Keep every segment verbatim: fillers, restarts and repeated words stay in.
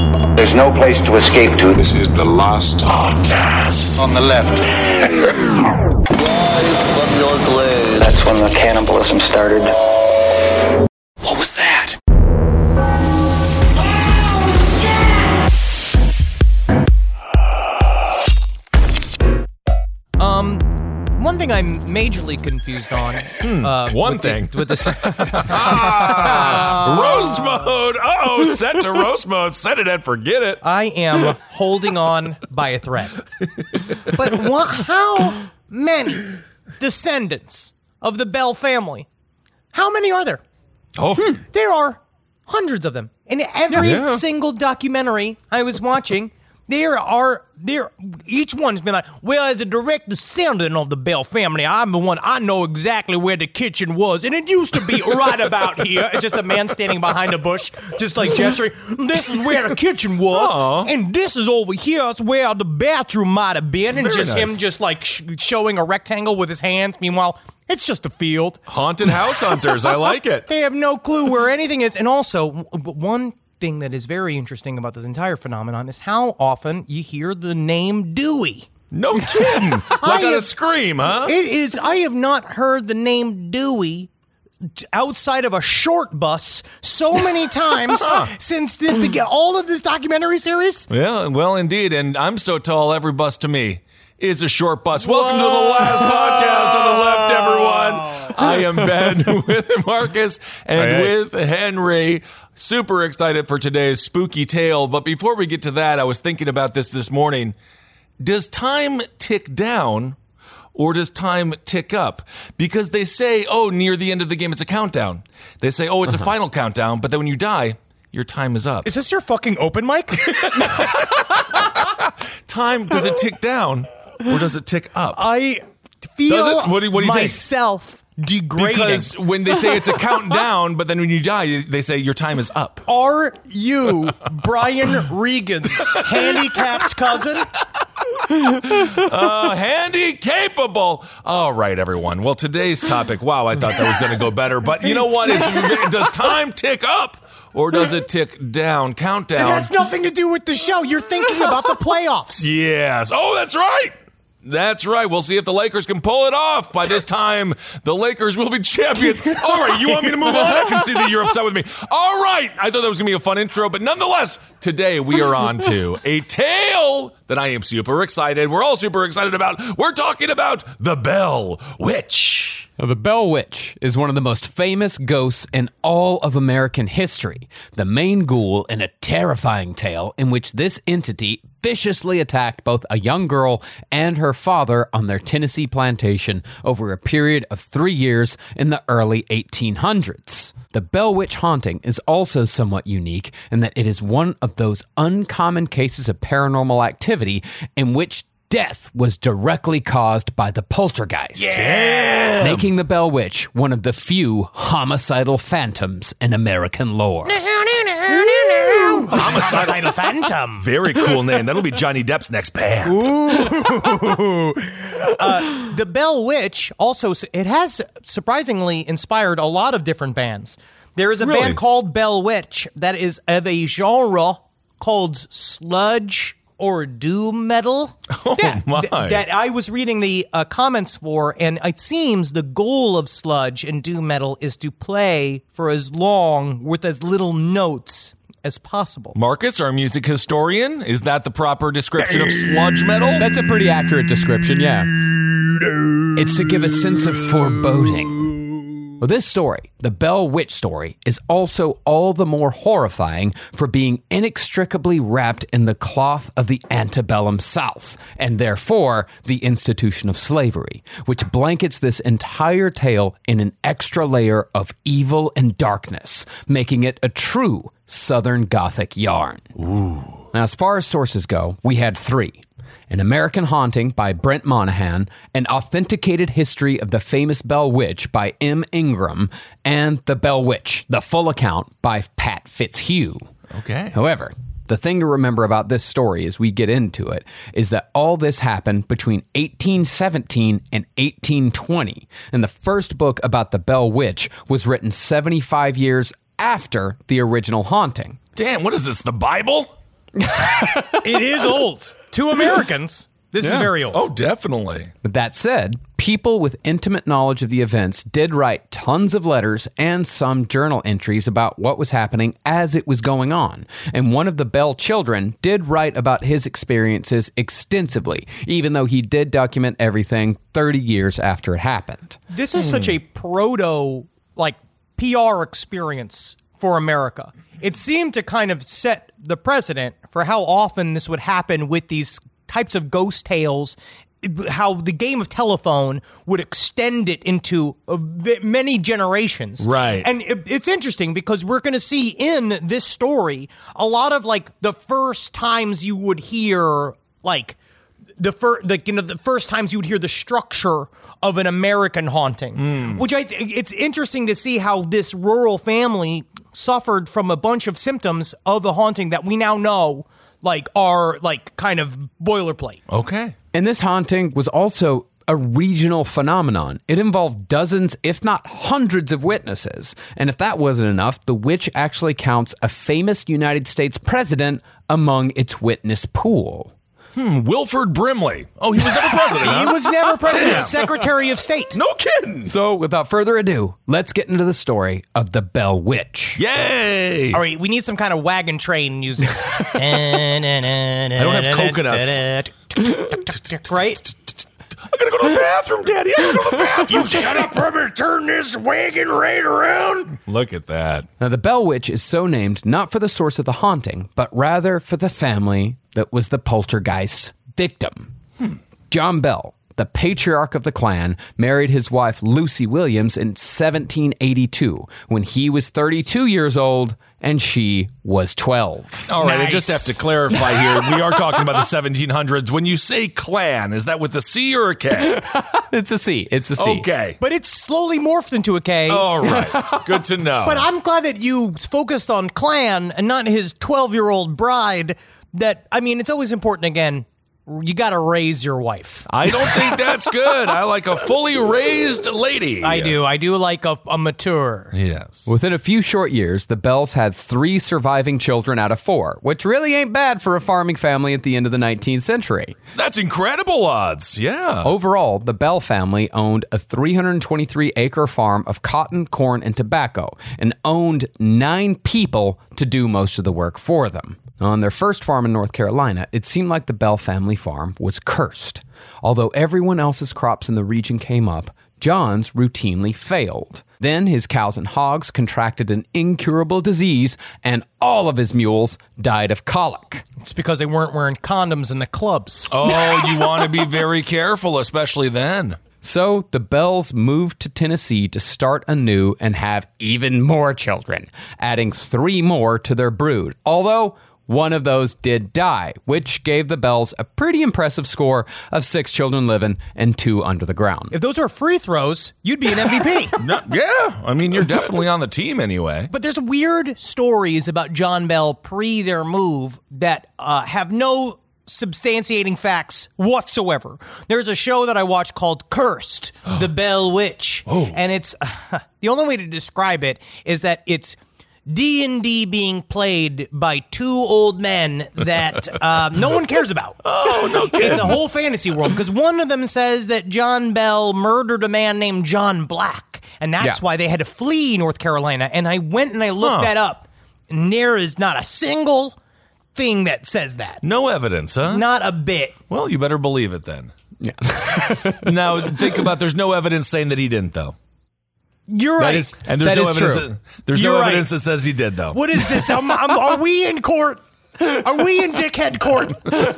There's no place to escape to. This is the last podcast. On the left. Live from your glade. That's when the cannibalism started. What was that? Um, one thing I'm majorly confused on. Hmm, uh, one with thing. The, with this. ah, roast mode. Uh-oh, set to roast mode. Set it and forget it. I am holding on by a thread. But wha- how many descendants of the Bell family? How many are there? Oh, Hmm. There are hundreds of them. In every Yeah. single documentary I was watching, there are there each one's been like, well, as a direct descendant of the Bell family, I'm the one, I know exactly where the kitchen was, and it used to be right about here. It's just a man standing behind a bush, just like gesturing. This is where the kitchen was, Aw. and this is over here. It's where the bathroom might have been, and Very just nice. him just like sh- showing a rectangle with his hands. Meanwhile, it's just a field. haunted house hunters. I like it. They have no clue where anything is. And also, w- one thing that is very interesting about this entire phenomenon is how often you hear the name Dewey. No kidding. Like I on a have- scream, huh? It is, I have not heard the name Dewey t- outside of a short bus so many times since the, the, all of this documentary series. Yeah, well, indeed. And I'm so tall, every bus to me is a short bus. Welcome to the last podcast on the left, everyone. I am Ben with Marcus and Hey, hey. with Henry. Super excited for today's spooky tale. But before we get to that, I was thinking about this this morning. Does time tick down or does time tick up? Because they say, oh, near the end of the game, it's a countdown. They say, oh, it's a final countdown. But then when you die, your time is up. Is this your fucking open mic? Time, does it tick down or does it tick up? I feel Does it? What do- what do you think? myself degrading. Because when they say it's a countdown, but then when you die, they say your time is up. Are you Brian Regan's handicapped cousin? Uh, handy capable. All right, everyone. Well, today's topic, wow, I thought that was going to go better. But you know what? It's, does time tick up or does it tick down? It Countdown. has nothing to do with the show. You're thinking about the playoffs. Yes. Oh, that's right. That's right. We'll see if the Lakers can pull it off. By this time, the Lakers will be champions. All right, you want me to move on? I can see that you're upset with me. All right. I thought that was going to be a fun intro, but nonetheless, today we are on to a tale that I am super excited. We're all super excited about. We're talking about the Bell Witch. Now, the Bell Witch is one of the most famous ghosts in all of American history, the main ghoul in a terrifying tale in which this entity viciously attacked both a young girl and her father on their Tennessee plantation over a period of three years in the early eighteen hundreds. The Bell Witch haunting is also somewhat unique in that it is one of those uncommon cases of paranormal activity in which death was directly caused by the poltergeist. Yeah. Making the Bell Witch one of the few homicidal phantoms in American lore. Homicidal Phantom. Very cool name. That'll be Johnny Depp's next band. Ooh. uh, the Bell Witch also, it has surprisingly inspired a lot of different bands. There is a Really? band called Bell Witch that is of a genre called sludge or doom metal. Oh, my. Th- that I was reading the uh, comments for, and it seems the goal of sludge and doom metal is to play for as long with as little notes as possible. Marcus, our music historian, is that the proper description of sludge metal? That's a pretty accurate description, yeah. It's to give a sense of foreboding. Well, this story, the Bell Witch story, is also all the more horrifying for being inextricably wrapped in the cloth of the antebellum South, and therefore the institution of slavery, which blankets this entire tale in an extra layer of evil and darkness, making it a true Southern Gothic yarn. Ooh. Now, as far as sources go, we had three. An American Haunting by Brent Monahan, An Authenticated History of the Famous Bell Witch by M. Ingram, and The Bell Witch, the full account by Pat Fitzhugh. Okay. However, the thing to remember about this story as we get into it is that all this happened between eighteen seventeen and eighteen twenty, and the first book about the Bell Witch was written seventy-five years after the original haunting. Damn, what is this, the Bible? It is old. To Americans, this is very old. Oh, definitely. But that said, people with intimate knowledge of the events did write tons of letters and some journal entries about what was happening as it was going on. And one of the Bell children did write about his experiences extensively, even though he did document everything thirty years after it happened. This is such a proto, like, P R experience for America. It seemed to kind of set the precedent for how often this would happen with these types of ghost tales, how the game of telephone would extend it into uh, v- many generations. Right. And it, it's interesting because we're going to see in this story a lot of, like, the first times you would hear, like, the first, like, you know, the first times you would hear the structure of an American haunting, mm. which I th- it's interesting to see how this rural family suffered from a bunch of symptoms of a haunting that we now know, like, are, like, kind of boilerplate. Okay. And this haunting was also a regional phenomenon. It involved dozens, if not hundreds of witnesses. And if that wasn't enough, the witch actually counts a famous United States president among its witness pool. Hmm, Wilford Brimley. Oh, he was never president, huh? He was never president, Damn. Secretary of State. No kidding. So, without further ado, let's get into the story of the Bell Witch. Yay! All right, we need some kind of wagon train music. I don't have coconuts. Right? I gotta go to the bathroom, Daddy. I gotta go to the bathroom. You shut up, Herbert. Turn this wagon right around. Look at that. Now, the Bell Witch is so named not for the source of the haunting, but rather for the family that was the poltergeist's victim. Hmm. John Bell, the patriarch of the clan, married his wife Lucy Williams in seventeen eighty-two when he was thirty-two years old and she was twelve. All right, Nice. I just have to clarify here. We are talking about the seventeen hundreds. When you say clan, is that with a C or a K? It's a C. It's a C. Okay. But it's slowly morphed into a K. All right. Good to know. But I'm glad that you focused on Clan and not his twelve-year-old bride. That, I mean, it's always important, again, you got to raise your wife. I don't think that's good. I like a fully raised lady. I do. I do like a, a mature. Yes. Within a few short years, the Bells had three surviving children out of four, which really ain't bad for a farming family at the end of the nineteenth century. That's incredible odds. Yeah. Overall, the Bell family owned a three hundred twenty-three acre farm of cotton, corn, and tobacco, and owned nine people to do most of the work for them. On their first farm in North Carolina, it seemed like the Bell family farm was cursed. Although everyone else's crops in the region came up, John's routinely failed. Then his cows and hogs contracted an incurable disease, and all of his mules died of colic. It's because they weren't wearing condoms in the clubs. Oh, you want to be very careful, especially then. So the Bells moved to Tennessee to start anew and have even more children, adding three more to their brood. Although one of those did die, which gave the Bells a pretty impressive score of six children living and two under the ground. If those were free throws, you'd be an M V P. No, yeah. I mean, you're definitely on the team anyway. But there's weird stories about John Bell pre their move that uh, have no substantiating facts whatsoever. There's a show that I watch called Cursed, The Bell Witch. Oh. And it's, uh, the only way to describe it is that it's D and D being played by two old men that uh, no one cares about. Oh, no kidding. It's a whole fantasy world because one of them says that John Bell murdered a man named John Black, and that's Yeah. why they had to flee North Carolina. And I went and I looked Huh. that up, and there is not a single thing that says that. No evidence, huh? Not a bit. Well, you better believe it then. Yeah. Now, think about there's no evidence saying that he didn't, though. You're That right. is- And there's That no is evidence true. that, there's You're no right. evidence that says he did, though. What is this? I'm, I'm, are we in court? Are we in dickhead court?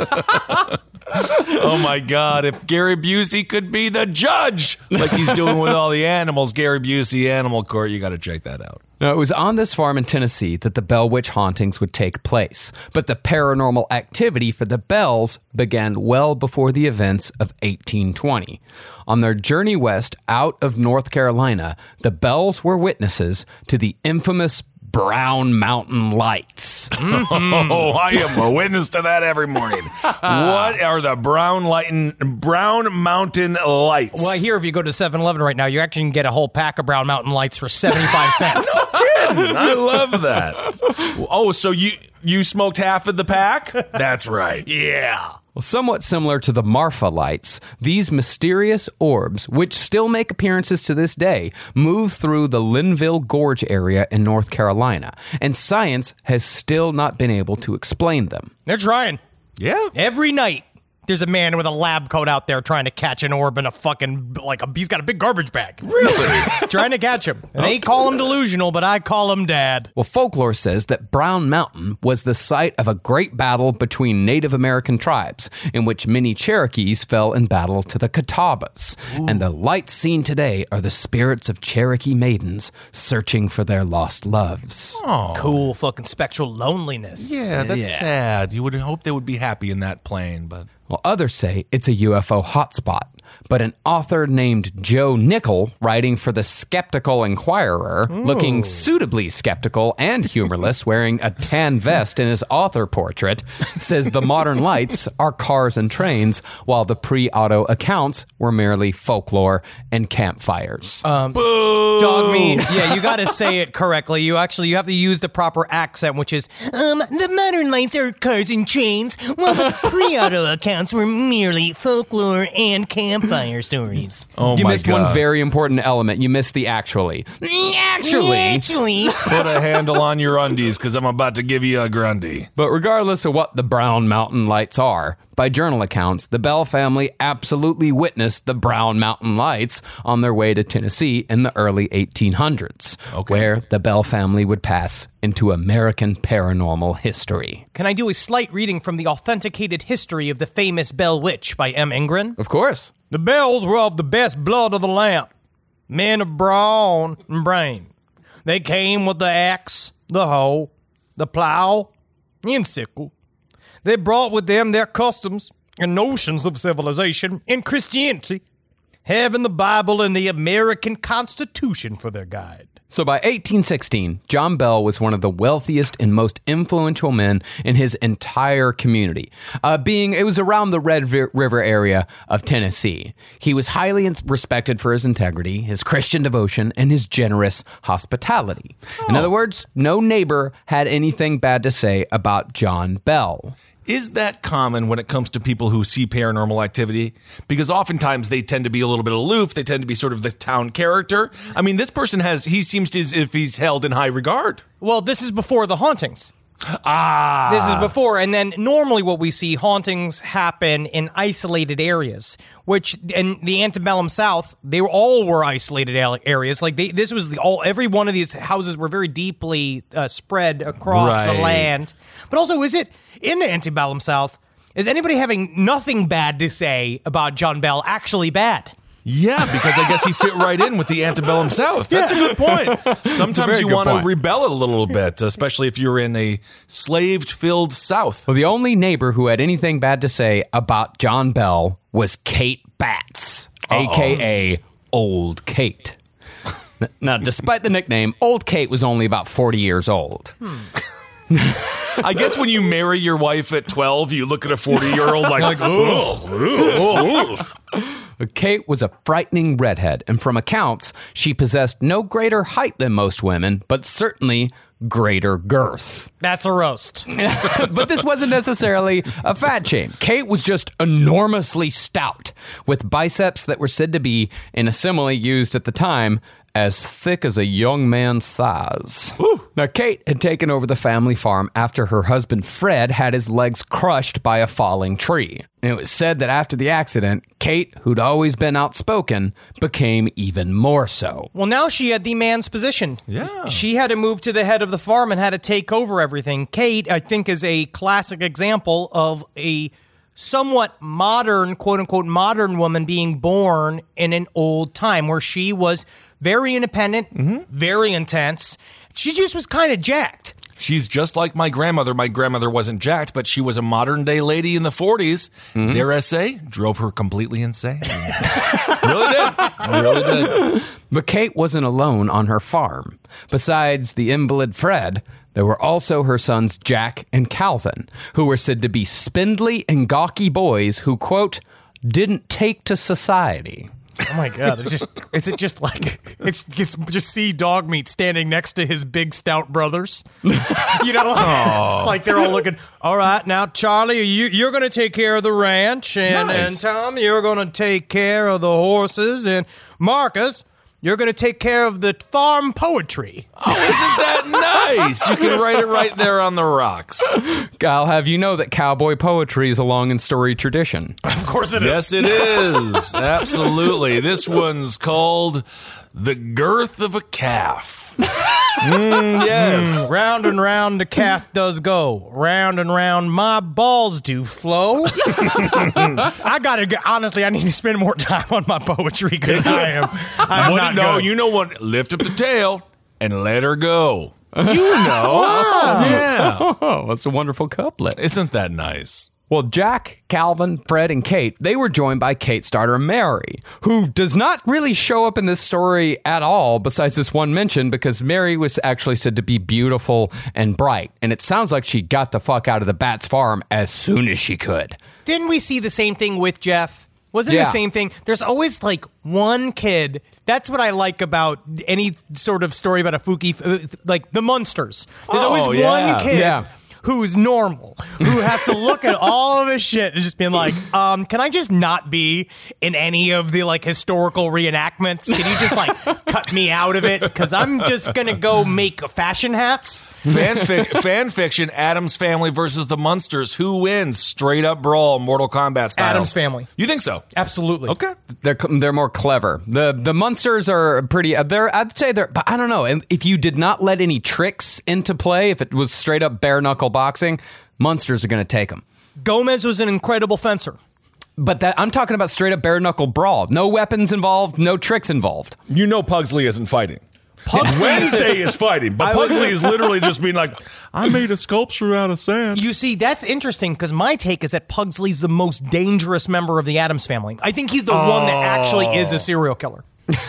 Oh my God, if Gary Busey could be the judge like he's doing with all the animals, Gary Busey Animal Court, you got to check that out. Now, it was on this farm in Tennessee that the Bell Witch hauntings would take place, but the paranormal activity for the Bells began well before the events of eighteen twenty. On their journey west out of North Carolina, the Bells were witnesses to the infamous Brown Mountain Lights. Mm-hmm. Oh, I am a witness to that every morning. What are the Brown Lightin, Brown Mountain Lights? Well, here, if you go to seven eleven right now, you actually can get a whole pack of Brown Mountain Lights for seventy-five cents. No kidding. I love that. Oh, so you you smoked half of the pack? That's right. Yeah. Well, somewhat similar to the Marfa lights, these mysterious orbs, which still make appearances to this day, move through the Linville Gorge area in North Carolina, and science has still not been able to explain them. They're trying. Yeah. Every night, there's a man with a lab coat out there trying to catch an orb in a fucking, like, a, he's got a big garbage bag. Really? Trying to catch him. And they call him delusional, but I call him dad. Well, folklore says that Brown Mountain was the site of a great battle between Native American tribes, in which many Cherokees fell in battle to the Catawbas. Ooh. And the lights seen today are the spirits of Cherokee maidens searching for their lost loves. Oh. Cool fucking spectral loneliness. Yeah, that's Yeah. sad. You would hope they would be happy in that plane, but... Well, others say it's a U F O hotspot, but an author named Joe Nickel, writing for the Skeptical Inquirer, Ooh. looking suitably skeptical and humorless, wearing a tan vest in his author portrait, says the modern lights are cars and trains, while the pre-auto accounts were merely folklore and campfires. Um, dog mean. Yeah, you got to say it correctly. You actually you have to use the proper accent, which is, um, the modern lights are cars and trains, while the pre-auto accounts were merely folklore and campfire stories. Oh you my missed God. one very important element. You missed the actually. Actually. Actually. Put a handle on your undies, because I'm about to give you a grundy. But regardless of what the Brown Mountain Lights are, by journal accounts, the Bell family absolutely witnessed the Brown Mountain Lights on their way to Tennessee in the early eighteen hundreds, okay. where the Bell family would pass into American paranormal history. Can I do a slight reading from the authenticated history of the famous Bell Witch by M. Ingren? Of course. The Bells were of the best blood of the land, men of brawn and brain. They came with the axe, the hoe, the plow, and sickle. They brought with them their customs and notions of civilization and Christianity, having the Bible and the American Constitution for their guide. So by eighteen sixteen, John Bell was one of the wealthiest and most influential men in his entire community, uh, being it was around the Red River area of Tennessee. He was highly respected for his integrity, his Christian devotion, and his generous hospitality. Oh. In other words, no neighbor had anything bad to say about John Bell. Is that common when it comes to people who see paranormal activity? Because oftentimes they tend to be a little bit aloof. They tend to be sort of the town character. I mean, this person has, he seems as if he's held in high regard. Well, this is before the hauntings. Ah. This is before. And then normally what we see, hauntings happen in isolated areas, which in the antebellum South, they were, all were isolated areas. Like they, this was the, all, every one of these houses were very deeply uh, spread across right. the land. But also, is it in the antebellum South? Is anybody having nothing bad to say about John Bell actually bad? Yeah, because I guess he fit right in with the antebellum South. That's yeah. a good point. Sometimes you want to rebel a little bit, especially if you're in a slave-filled South. Well, the only neighbor who had anything bad to say about John Bell was Kate Batts, Uh-oh. a k a. Old Kate. Now, despite the nickname, Old Kate was only about forty years old. Hmm. I guess when you marry your wife at twelve, you look at a forty-year-old like, like oh, oh, oh. Kate was a frightening redhead, and from accounts, she possessed no greater height than most women, but certainly greater girth. That's a roast. But this wasn't necessarily a fat shame. Kate was just enormously stout, with biceps that were said to be, in a simile used at the time, as thick as a young man's thighs. Ooh. Now, Kate had taken over the family farm after her husband, Fred, had his legs crushed by a falling tree. And it was said that after the accident, Kate, who'd always been outspoken, became even more so. Well, now she had the man's position. Yeah. She had to move to the head of the farm and had to take over everything. Kate, I think, is a classic example of a somewhat modern, quote-unquote, modern woman being born in an old time where she was very independent, mm-hmm. very intense. She just was kind of jacked. She's just like my grandmother. My grandmother wasn't jacked, but she was a modern-day lady in the forties. Mm-hmm. Dare I say, drove her completely insane. Really did. Really did. But Kate wasn't alone on her farm. Besides the invalid Fred, there were also her sons Jack and Calvin, who were said to be spindly and gawky boys who, quote, didn't take to society. Oh my God! It's just, is it just like it's, it's just see dog meat standing next to his big stout brothers? You know, like they're all looking. All right, now Charlie, you you're going to take care of the ranch, and Nice. and Tom, you're going to take care of the horses, and Marcus, you're going to take care of the farm poetry. Oh, isn't that nice? You can write it right there on the rocks. I'll have you know that cowboy poetry is a long and storied tradition. Of course it is. Yes, it is. Absolutely. This one's called The Girth of a Calf. Mm, yes. Round and round the calf does go. Round and round my balls do flow. I gotta get, honestly, I need to spend more time on my poetry because I am, I am What- not no, good. you know what? Lift up the tail and let her go. You know. Yeah. Oh, that's a wonderful couplet. Isn't that nice? Well, Jack, Calvin, Fred, and Kate, they were joined by Kate's daughter, Mary, who does not really show up in this story at all, besides this one mention, because Mary was actually said to be beautiful and bright. And it sounds like she got the fuck out of the Bats farm as soon as she could. Didn't we see the same thing with Jeff? Wasn't Yeah. the same thing? There's always like one kid. That's what I like about any sort of story about a Fouki, uh, like the Munsters. There's Oh, always yeah. one kid Yeah. who's normal, who has to look at all of this shit and just being like, um, can I just not be in any of the like historical reenactments? Can you just like cut me out of it? Because I'm just gonna go make fashion hats. Fan, fic- fan fiction, Addams Family versus the Munsters. Who wins? Straight up brawl, Mortal Kombat style. Addams Family. You think so? Absolutely. Okay. They're they're more clever. The the Munsters are pretty. They're I'd say they're. But I don't know. And if you did not let any tricks into play, if it was straight up bare knuckle boxing, Munsters are going to take them. Gomez was an incredible fencer. But that I'm talking about straight up bare knuckle brawl. No weapons involved. No tricks involved. You know Pugsley isn't fighting. Pugsley- Wednesday is fighting, but I would- Pugsley is literally just being like, I made a sculpture out of sand. You see, that's interesting because my take is that Pugsley's the most dangerous member of the Addams family. I think he's the one that actually is a serial killer.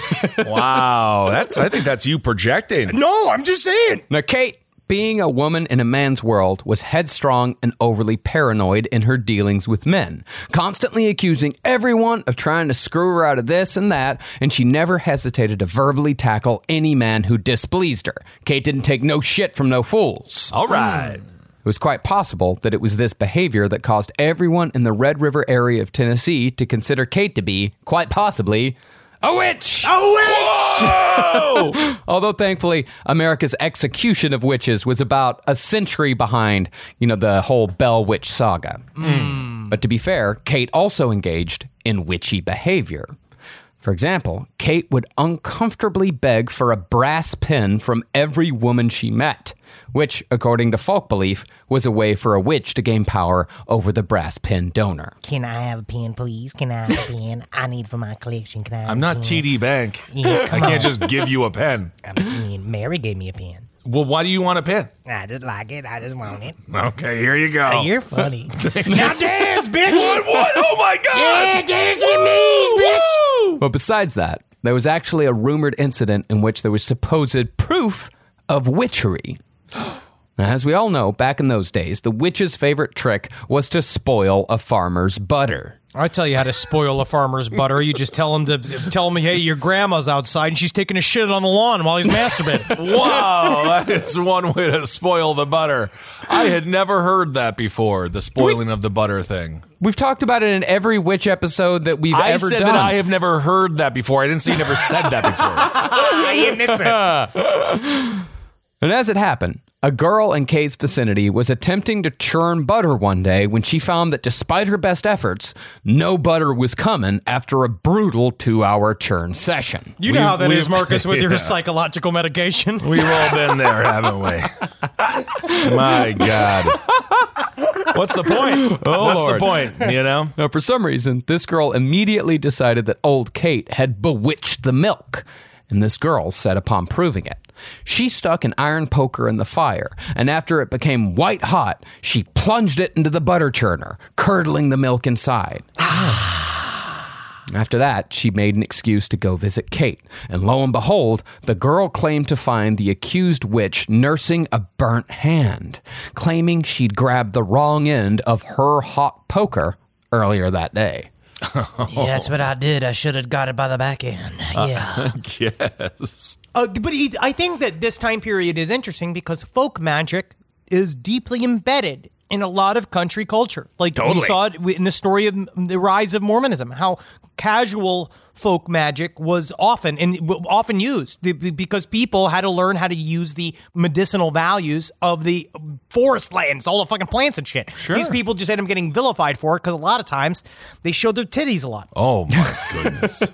Wow. That's I think that's you projecting. No, I'm just saying. Now, Kate, being a woman in a man's world, was headstrong and overly paranoid in her dealings with men, constantly accusing everyone of trying to screw her out of this and that, and she never hesitated to verbally tackle any man who displeased her. Kate didn't take no shit from no fools. All right. It was quite possible that it was this behavior that caused everyone in the Red River area of Tennessee to consider Kate to be, quite possibly, a witch! A witch! Whoa! Although, thankfully, America's execution of witches was about a century behind, you know, the whole Bell Witch saga. Mm. But to be fair, Kate also engaged in witchy behavior. For example, Kate would uncomfortably beg for a brass pin from every woman she met, which, according to folk belief, was a way for a witch to gain power over the brass pin donor. Can I have a pen, please? Can I have a pen? I need for my collection. Can I have I'm a not pen? T D Bank. Yeah, I come can't on. just give you a pen. I mean, Mary gave me a pen. Well, why do you want a pen? I just like it. I just want it. Okay, here you go. You're funny. Now dance, bitch! What? What? Oh my God! dance with me, bitch. But besides that, there was actually a rumored incident in which there was supposed proof of witchery. Now, as we all know, back in those days, the witch's favorite trick was to spoil a farmer's butter. I tell you how to spoil a farmer's butter. You just tell him to tell him, hey, your grandma's outside and she's taking a shit on the lawn while he's masturbating. Wow, that is one way to spoil the butter. I had never heard that before, the spoiling of the butter thing. We've talked about it in every witch episode that we've I ever said done. that I have never heard that before. I didn't say you never said that before. He admits it. And as it happened, a girl in Kate's vicinity was attempting to churn butter one day when she found that despite her best efforts, no butter was coming after a brutal two-hour churn session. You know We- how that we- is, Marcus, with your yeah. psychological medication. We've all been there, haven't we? My God. What's the point? Oh, What's Lord. the point, you know? Now, for some reason, this girl immediately decided that old Kate had bewitched the milk, and this girl set upon proving it. She stuck an iron poker in the fire, and after it became white hot, she plunged it into the butter churner, curdling the milk inside. After that, she made an excuse to go visit Kate. And lo and behold, the girl claimed to find the accused witch nursing a burnt hand, claiming she'd grabbed the wrong end of her hot poker earlier that day. Yeah, that's what I did. I should have got it by the back end. Yeah. Uh, yes. Uh, but he, I think that this time period is interesting because folk magic is deeply embedded in a lot of country culture. Like Totally. we saw it in the story of the rise of Mormonism, how casual folk magic was often and often used because people had to learn how to use the medicinal values of the forest lands, all the fucking plants and shit. Sure. These people just ended up getting vilified for it because a lot of times they showed their titties a lot. Oh, my goodness.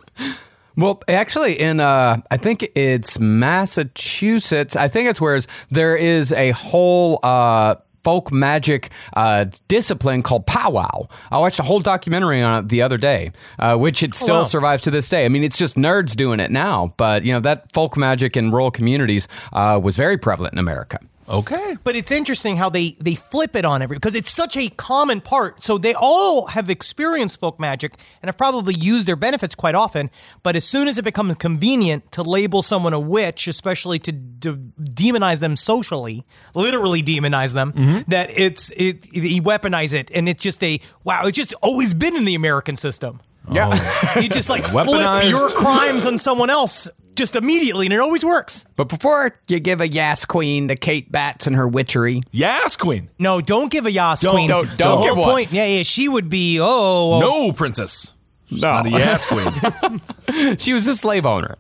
Well, actually, in uh, I think it's Massachusetts. I think it's where there is a whole uh, folk magic uh, discipline called powwow. I watched a whole documentary on it the other day, uh, which it still wow. survives to this day. I mean, it's just nerds doing it now, but you know that folk magic in rural communities uh, was very prevalent in America. Okay. But it's interesting how they, they flip it on every, because it's such a common part. So they all have experienced folk magic and have probably used their benefits quite often. But as soon as it becomes convenient to label someone a witch, especially to, to demonize them socially, literally demonize them, Mm-hmm. that it's, it, you weaponize it. And it's just a, wow, it's just always been in the American system. Yeah. You just like Weaponized. flip your crimes on someone else just immediately, and it always works. But before you give a Yas Queen to Kate Batts and her witchery, Yes, Queen. No, don't give a Yas Don't- queen. don't- The don't whole give one. point, yeah, yeah, she would be, oh, No, princess. She's No. not a yes, Queen. she was a slave owner,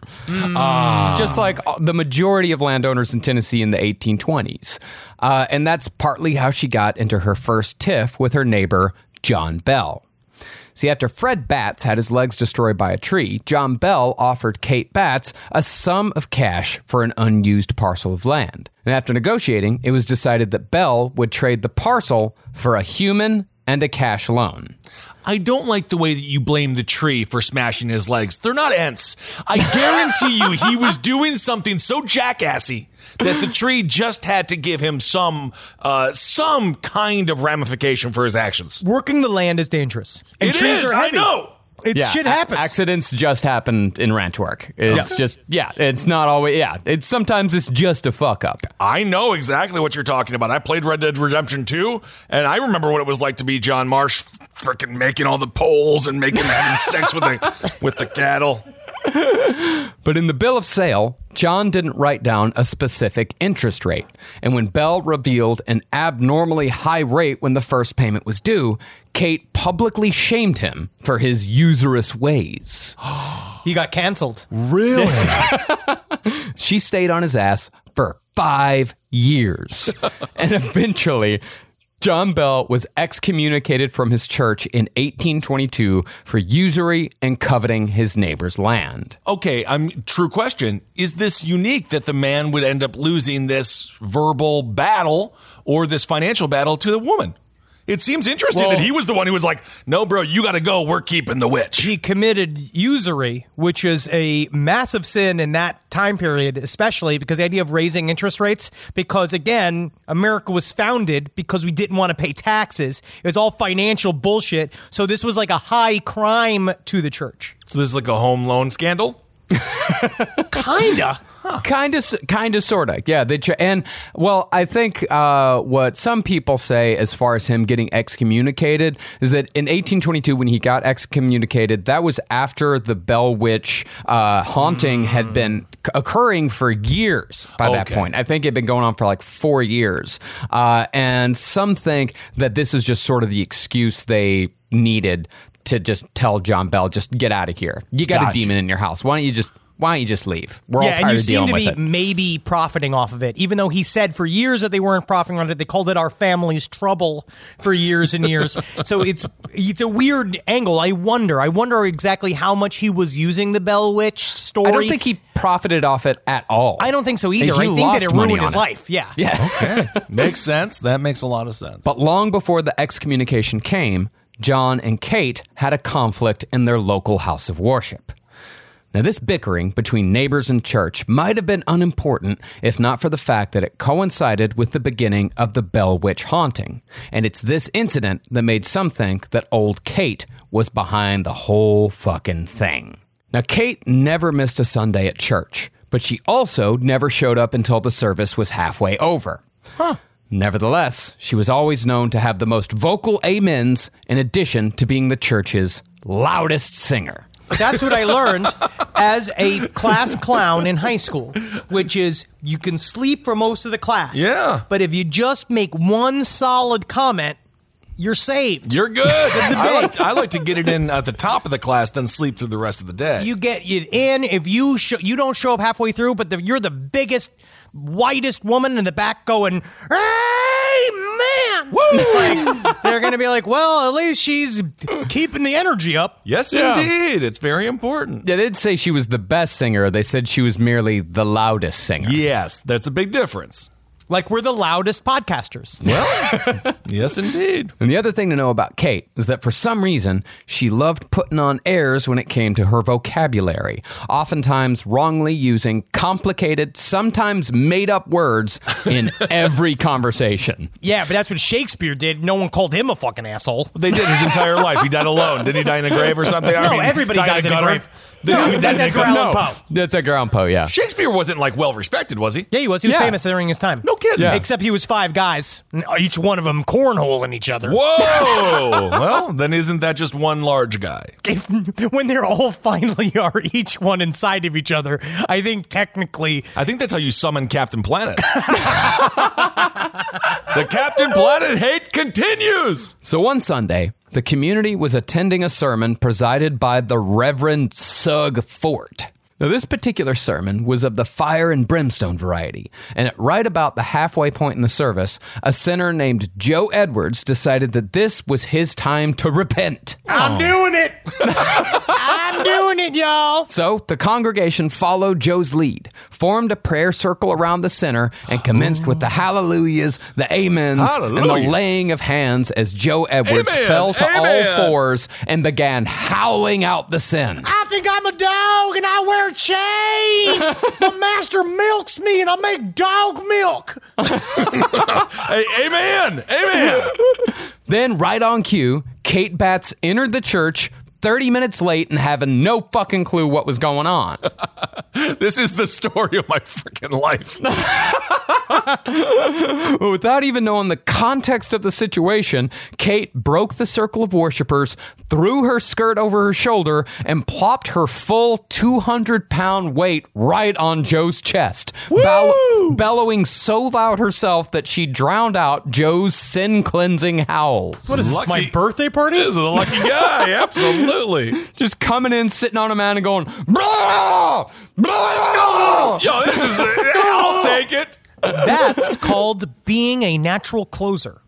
uh, just like the majority of landowners in Tennessee in the eighteen twenties. Uh, and that's partly how she got into her first tiff with her neighbor, John Bell. See, after Fred Batts had his legs destroyed by a tree, John Bell offered Kate Batts a sum of cash for an unused parcel of land. And after negotiating, it was decided that Bell would trade the parcel for a human and a cash loan. I don't like the way that you blame the tree for smashing his legs. They're not ants. I guarantee you he was doing something so jackassy that the tree just had to give him some uh, some kind of ramification for his actions. working the land is dangerous. And It trees is, are I heavy. know. It shit a- happens. accidents just happen in ranch work. It's Yeah. just, yeah, it's not always, yeah, it's sometimes it's just a fuck up. I know exactly what you're talking about. I played Red Dead Redemption two, and I remember what it was like to be John Marsh, freaking making all the poles and making having sex with the with the cattle. But in the bill of sale, John didn't write down a specific interest rate. And when Bell revealed an abnormally high rate when the first payment was due, Kate publicly shamed him for his usurious ways. He got canceled. Really? She stayed on his ass for five years. And eventually, John Bell was excommunicated from his church in eighteen twenty-two for usury and coveting his neighbor's land. Okay, I'm true question. Is this unique that the man would end up losing this verbal battle or this financial battle to the woman? It seems interesting Well- that he was the one who was like, no, bro, you got to go. We're keeping the witch. He committed usury, which is a massive sin in that time period, especially because the idea of raising interest rates, because again, America was founded because we didn't want to pay taxes. It was all financial bullshit. So this was like a high crime to the church. So this is like a home loan scandal? Kinda. Kind of, kind of, sort of. Yeah. They tr- and, well, I think uh, what some people say as far as him getting excommunicated is that in eighteen twenty-two, when he got excommunicated, that was after the Bell Witch uh, haunting had been c- occurring for years by that Okay. point. I think it had been going on for like four years. Uh, and some think that this is just sort of the excuse they needed to just tell John Bell, just get out of here. You got Gotcha. a demon in your house. Why don't you just... Why don't you just leave? We're all Yeah, and tired you of seem dealing to with be it. maybe profiting off of it, even though he said for years that they weren't profiting on it. They called it our family's trouble for years and years. So it's it's a weird angle. I wonder. I wonder exactly how much he was using the Bell Witch story. I don't think he profited off it at all. I don't think so either. He I think that lost it money ruined on his it. life. Yeah. Yeah. Okay. Makes sense. That makes a lot of sense. But long before the excommunication came, John and Kate had a conflict in their local house of worship. Now, this bickering between neighbors and church might have been unimportant if not for the fact that it coincided with the beginning of the Bell Witch haunting. And it's this incident that made some think that old Kate was behind the whole fucking thing. Now, Kate never missed a Sunday at church, but she also never showed up until the service was halfway over. Huh. Nevertheless, she was always known to have the most vocal amens in addition to being the church's loudest singer. That's what I learned as a class clown in high school, which is you can sleep for most of the class. Yeah. But if you just make one solid comment, you're saved. You're good. I, like to, I like to get it in at the top of the class, then sleep through the rest of the day. You get it in if you sh- you don't show up halfway through, but the, you're the biggest, whitest woman in the back going, Amen! Woo! Like, they're going to be like, well, at least she's keeping the energy up. Yes, Yeah. indeed. It's very important. They didn't say she was the best singer. They said she was merely the loudest singer. Yes, that's a big difference. Like we're the loudest podcasters. Well, yes, indeed. And the other thing to know about Kate is that for some reason, she loved putting on airs when it came to her vocabulary, oftentimes wrongly using complicated, sometimes made-up words in every conversation. Yeah, but that's what Shakespeare did. No one called him a fucking asshole. They did his entire life. He died alone. Didn't he die in a grave or something? I No, mean, everybody died dies in a gutter? grave. Did- No, I mean, that's died in a Edgar gutter? Allan No. Poe. That's Edgar Allan Poe, yeah. Shakespeare wasn't like well respected, was he? Yeah, he was. He was Yeah. famous during his time. No kidding. Yeah. Except he was five guys, and each one of them cornholing each other. Whoa! Well, then isn't that just one large guy? If, when they're all finally are each one inside of each other, I think technically I think that's how you summon Captain Planet. The Captain Planet hate continues. So one Sunday, the community was attending a sermon presided by the Reverend Sugg Fort. Now, this particular sermon was of the fire and brimstone variety, and at right about the halfway point in the service, a sinner named Joe Edwards decided that this was his time to repent. I'm doing it. I'm doing it, y'all. So the congregation followed Joe's lead, formed a prayer circle around the sinner, and commenced with the hallelujahs, the amens, and the Hallelujah. laying of hands as Joe Edwards Amen. fell to Amen. all fours and began howling out the sin. I think I'm a dog and I wear a chain. My master milks me and I make dog milk. Hey, amen. Amen. Then, right on cue, Kate Batts entered the church thirty minutes late and having no fucking clue what was going on. This is the story of my freaking life. Without even knowing the context of the situation, Kate broke the circle of worshipers, threw her skirt over her shoulder, and plopped her full two hundred pound weight right on Joe's chest, bell- bellowing so loud herself that she drowned out Joe's sin-cleansing howls. What is this, Lucky- my birthday party? This is a lucky guy. Absolutely. Just coming in, sitting on a man and going, blah, blah. Yo, this is. I'll take it. That's called being a natural closer.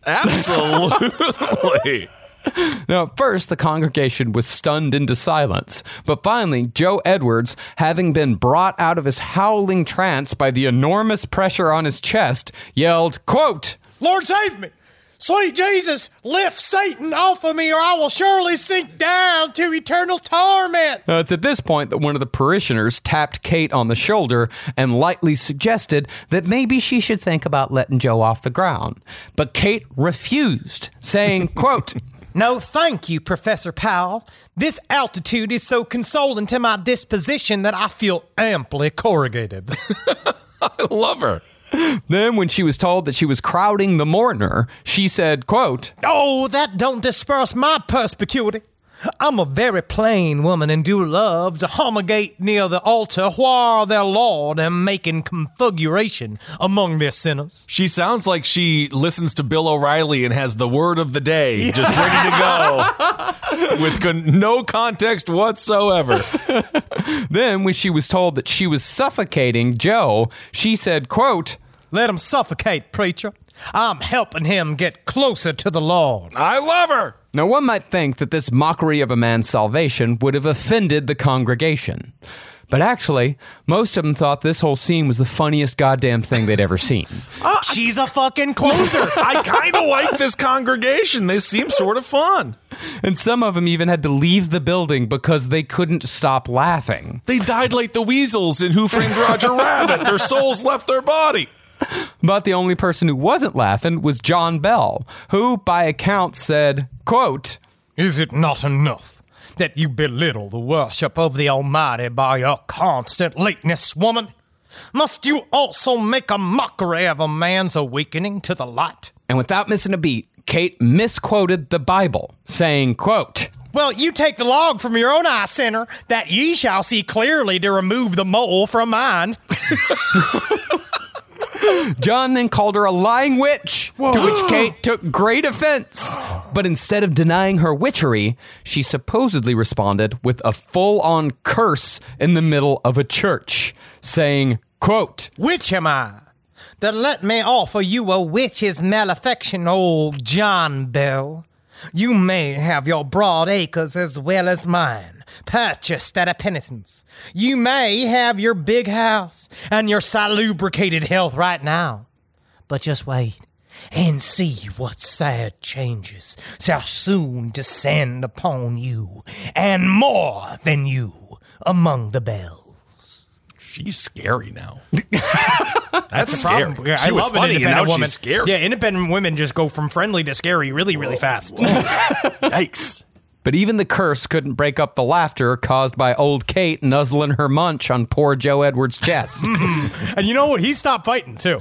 Absolutely. Now, at first, the congregation was stunned into silence, but finally, Joe Edwards, having been brought out of his howling trance by the enormous pressure on his chest, yelled, quote, Lord save me. Sweet Jesus, lift Satan off of me or I will surely sink down to eternal torment. Now, it's at this point that one of the parishioners tapped Kate on the shoulder and lightly suggested that maybe she should think about letting Joe off the ground. But Kate refused, saying, quote, No, thank you, Professor Powell. This altitude is so consoling to my disposition that I feel amply corrugated. I love her. Then, when she was told that she was crowding the mourner, she said, quote, Oh, that don't disperse my perspicuity. I'm a very plain woman and do love to homigate near the altar while their Lord am making configuration among their sinners. She sounds like she listens to Bill O'Reilly and has the word of the day just ready to go with con- no context whatsoever. Then, when she was told that she was suffocating Joe, she said, quote, Let him suffocate, preacher. I'm helping him get closer to the Lord. I love her. Now, one might think that this mockery of a man's salvation would have offended the congregation. But actually, most of them thought this whole scene was the funniest goddamn thing they'd ever seen. She's a fucking closer. I kind of like this congregation. They seem sort of fun. And some of them even had to leave the building because they couldn't stop laughing. They died like the weasels in Who Framed Roger Rabbit. Their souls left their body. But the only person who wasn't laughing was John Bell, who, by accounts, said, quote, Is it not enough that you belittle the worship of the Almighty by your constant lateness, woman? Must you also make a mockery of a man's awakening to the light? And without missing a beat, Kate misquoted the Bible, saying, quote, Well, you take the log from your own eye, sinner, that ye shall see clearly to remove the mole from mine. John then called her a lying witch, Whoa. to which Kate took great offense. But instead of denying her witchery, she supposedly responded with a full-on curse in the middle of a church, saying, quote, Which am I, that let me offer you a witch's malefaction, old John Bell? You may have your broad acres as well as mine, purchased at a penitence. You may have your big house and your salubricated health right now. But just wait and see what sad changes shall soon descend upon you, and more than you, among the bells. She's scary now. That's the scary. problem. Yeah, she I was love funny, an and now independent woman. she's scary. Yeah, independent women just go from friendly to scary really, really fast. Yikes. But even the curse couldn't break up the laughter caused by old Kate nuzzling her munch on poor Joe Edwards' chest. And you know what? He stopped fighting, too.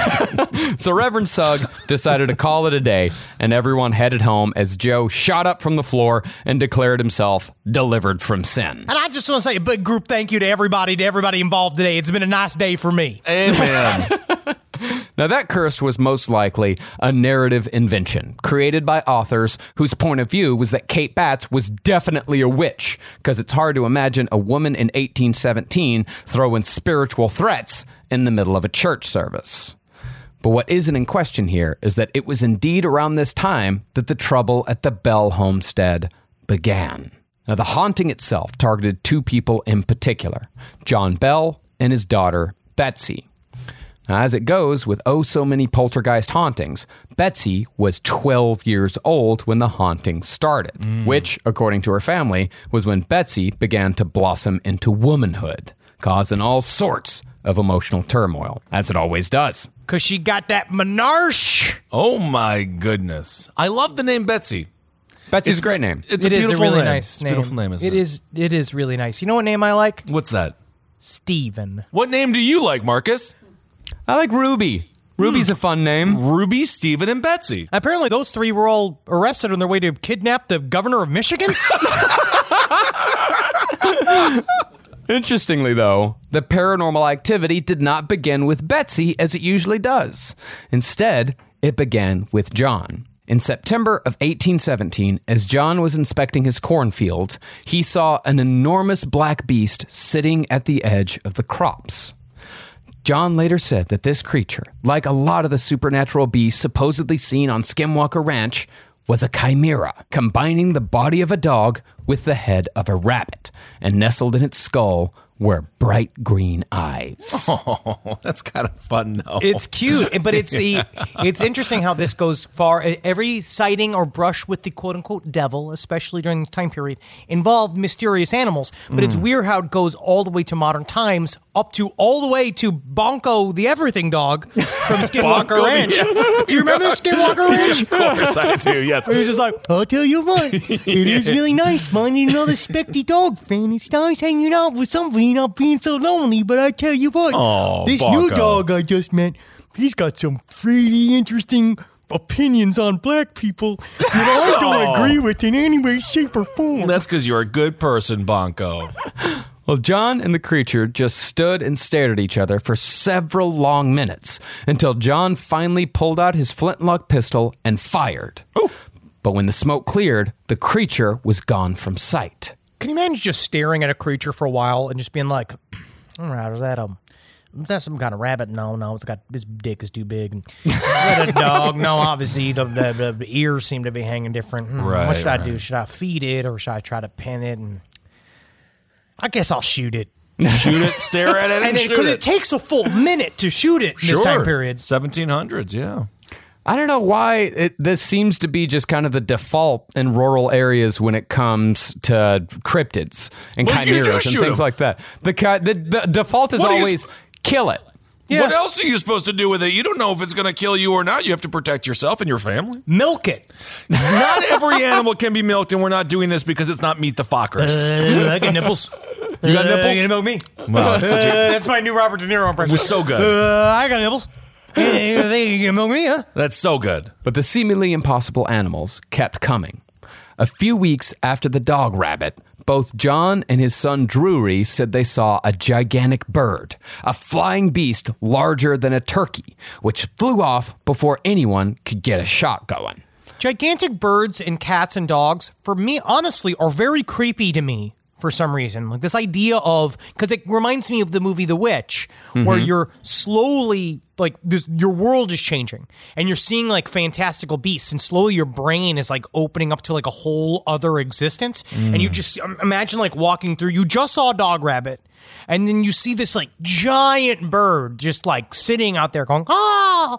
So Reverend Sugg decided to call it a day, and everyone headed home as Joe shot up from the floor and declared himself delivered from sin. And I just want to say a big group thank you to everybody, to everybody involved today. It's been a nice day for me. Amen. Now, that curse was most likely a narrative invention created by authors whose point of view was that Kate Batts was definitely a witch, because it's hard to imagine a woman in eighteen seventeen throwing spiritual threats in the middle of a church service. But what isn't in question here is that it was indeed around this time that the trouble at the Bell homestead began. Now, the haunting itself targeted two people in particular, John Bell and his daughter, Betsy. Now, as it goes with oh so many poltergeist hauntings, Betsy was twelve years old when the haunting started, mm. which, according to her family, was when Betsy began to blossom into womanhood, causing all sorts of emotional turmoil, as it always does. Because she got that menarche. Oh, my goodness. I love the name Betsy. Betsy's It's a great name. It's It a is beautiful a really name. nice It's a name. beautiful name, isn't it? It is, it is really nice. You know what name I like? What's that? Steven. What name do you like, Marcus? I like Ruby. Ruby's a fun name. Ruby, Steven, and Betsy. Apparently those three were all arrested on their way to kidnap the governor of Michigan. Interestingly, though, the paranormal activity did not begin with Betsy as it usually does. Instead, it began with John. In September of eighteen seventeen, as John was inspecting his cornfields, he saw an enormous black beast sitting at the edge of the crops. John later said that this creature, like a lot of the supernatural beasts supposedly seen on Skinwalker Ranch, was a chimera, combining the body of a dog with the head of a rabbit, and nestled in its skull were bright green eyes. Oh, that's kind of fun, though. It's cute, but it's the it's interesting how this goes far. Every sighting or brush with the quote-unquote devil, especially during this time period, involved mysterious animals. But mm. it's weird how it goes all the way to modern times, up to all the way to Bonko the Everything Dog from Skinwalker Ranch. Do you remember Skinwalker Ranch? Of course I do, yes. He was just like, I'll tell you what, it is really nice finding another Specty dog fan. It's nice hanging out with somebody not being so lonely, but I tell you what, oh, this Bonko. new dog I just met, he's got some pretty interesting opinions on black people that I don't oh. agree with in any way, shape, or form. That's because you're a good person, Bonko. Well, John and the creature just stood and stared at each other for several long minutes until John finally pulled out his flintlock pistol and fired. Ooh. But when the smoke cleared, the creature was gone from sight. Can you imagine just staring at a creature for a while and just being like, all right, is that a... Is that some kind of rabbit? No, no, it's got, this dick is too big. Is that a dog? No, obviously the, the, the ears seem to be hanging different. Hmm, right, what should right. I do? Should I feed it or should I try to pin it? And I guess I'll shoot it. Shoot it, stare at it, and, and then, shoot because it. it takes a full minute to shoot it in sure. this time period. seventeen hundreds, yeah. I don't know why it, this seems to be just kind of the default in rural areas when it comes to cryptids and well, chimeras and shoot things them. like that. The, the, the default is What always you... kill it. Yeah. What else are you supposed to do with it? You don't know if it's going to kill you or not. You have to protect yourself and your family. Milk it. Not every animal can be milked, and we're not doing this because it's not Meet the Fockers. Uh, I got nipples. You got Uh, nipples? you milk me? Wow, it's such a- Uh, that's my new Robert De Niro impression. It was so good. Uh, I got nipples. Uh, you think you can milk me, huh? That's so good. But the seemingly impossible animals kept coming. A few weeks after the dog rabbit, both John and his son Drury said they saw a gigantic bird, a flying beast larger than a turkey, which flew off before anyone could get a shot going. Gigantic birds and cats and dogs, for me, honestly, are very creepy to me for some reason. Like this idea of, because it reminds me of the movie The Witch, mm-hmm. where you're slowly, like, this, your world is changing and you're seeing like fantastical beasts, and slowly your brain is like opening up to like a whole other existence. Mm. And you just um, imagine like walking through, you just saw a dog rabbit, and then you see this like giant bird just like sitting out there going, oh,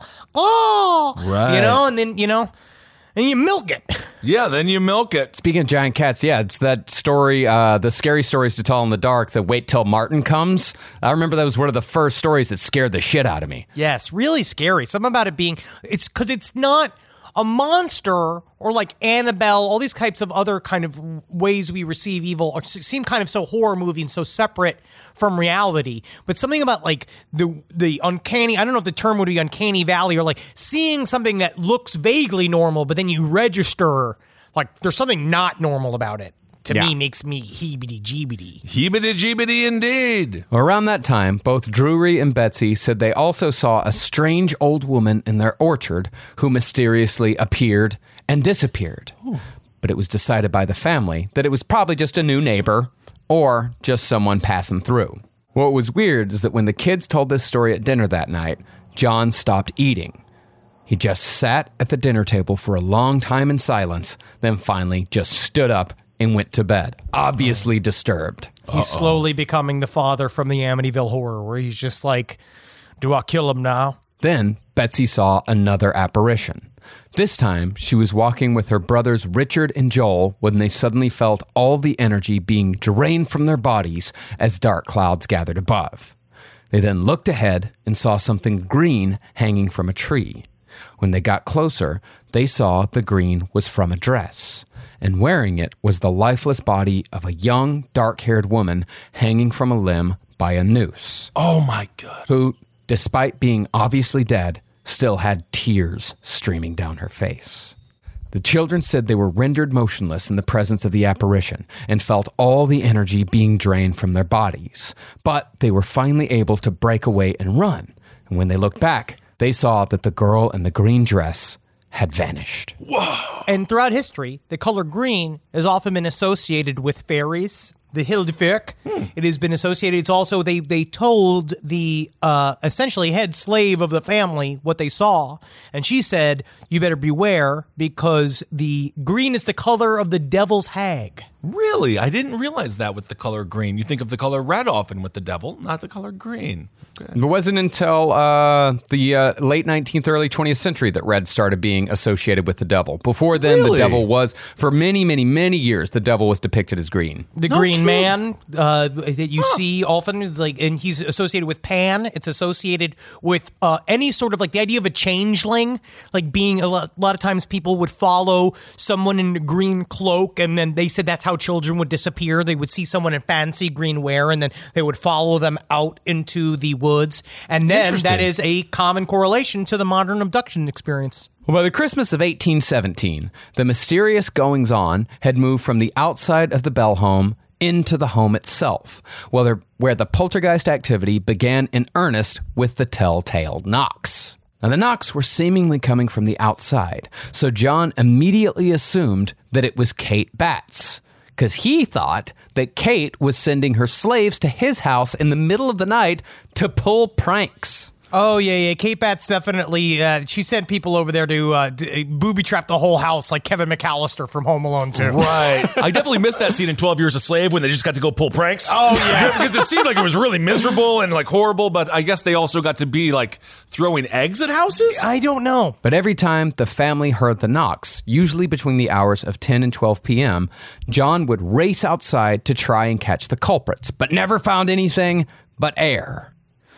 oh, right. You know, and then, you know, and you milk it. Yeah, then you milk it. Speaking of giant cats, yeah, it's that story, uh, the scary stories to tell in the dark, the Wait Till Martin Comes. I remember that was one of the first stories that scared the shit out of me. Yes, really scary. Something about it being, it's because it's not a monster or like Annabelle, all these types of other kind of ways we receive evil or seem kind of so horror movie and so separate from reality. But something about like the the uncanny, I don't know if the term would be uncanny valley, or like seeing something that looks vaguely normal, but then you register like there's something not normal about it. To Yeah. me, makes me heebity-jeebity. Heebity-jeebity indeed. Around that time, both Drury and Betsy said they also saw a strange old woman in their orchard who mysteriously appeared and disappeared. Ooh. But it was decided by the family that it was probably just a new neighbor or just someone passing through. What was weird is that when the kids told this story at dinner that night, John stopped eating. He just sat at the dinner table for a long time in silence, then finally just stood up and went to bed, obviously disturbed. He's Uh-oh. slowly becoming the father from the Amityville Horror, where he's just like, do I kill him now? Then Betsy saw another apparition. This time, she was walking with her brothers Richard and Joel when they suddenly felt all the energy being drained from their bodies as dark clouds gathered above. They then looked ahead and saw something green hanging from a tree. When they got closer, they saw the green was from a dress, and wearing it was the lifeless body of a young, dark-haired woman hanging from a limb by a noose. Oh my God. Who, despite being obviously dead, still had tears streaming down her face. The children said they were rendered motionless in the presence of the apparition and felt all the energy being drained from their bodies, but they were finally able to break away and run. And when they looked back, they saw that the girl in the green dress had vanished. Whoa. And throughout history, the color green has often been associated with fairies, the Hildeferk. Hmm. It has been associated. It's also, they they told the uh, essentially head slave of the family what they saw. And she said, you better beware because the green is the color of the devil's hag. Really? I didn't realize that with the color green. You think of the color red often with the devil, not the color green. Okay. It wasn't until uh, the uh, late nineteenth, early twentieth century that red started being associated with the devil. Before then, Really? the devil was, for many, many, many years, the devil was depicted as green. The No green kidding. man uh, that you see often is like, and he's associated with Pan. It's associated with uh, any sort of like the idea of a changeling, like being a lot, a lot of times people would follow someone in a green cloak, and then they said that's how children would disappear. They would see someone in fancy green wear, and then they would follow them out into the woods, and then Interesting. that is a common correlation to the modern abduction experience. Well, by the Christmas of eighteen seventeen, the mysterious goings-on had moved from the outside of the Bell home into the home itself, where, where the poltergeist activity began in earnest with the telltale knocks. Now, the knocks were seemingly coming from the outside, so John immediately assumed that it was Kate Batts, because he thought that Kate was sending her slaves to his house in the middle of the night to pull pranks. Oh, yeah, yeah. Kate Batts definitely, uh, she sent people over there to uh, d- booby trap the whole house like Kevin McAllister from Home Alone two. Right. I definitely missed that scene in twelve Years a Slave when they just got to go pull pranks. Oh, yeah. Because it seemed like it was really miserable and like horrible, but I guess they also got to be like throwing eggs at houses? I don't know. But every time the family heard the knocks, usually between the hours of ten and twelve p.m., John would race outside to try and catch the culprits, but never found anything but air.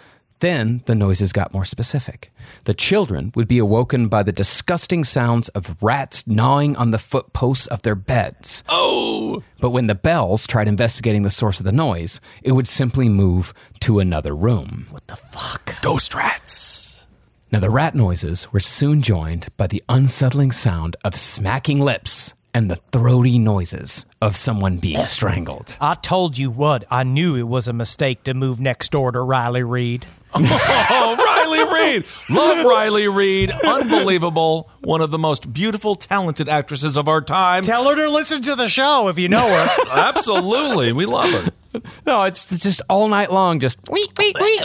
then the noises got more specific. The children would be awoken by the disgusting sounds of rats gnawing on the footposts of their beds. Oh! But when the Bells tried investigating the source of the noise, it would simply move to another room. What the fuck? Ghost rats. Now, the rat noises were soon joined by the unsettling sound of smacking lips and the throaty noises of someone being strangled. I told you what, I knew it was a mistake to move next door to Riley Reid. Oh, Riley Reid. Love Riley Reid. Unbelievable. One of the most beautiful, talented actresses of our time. Tell her to listen to the show if you know her. Absolutely. We love her. No, it's just all night long, just Wait, wait, wait.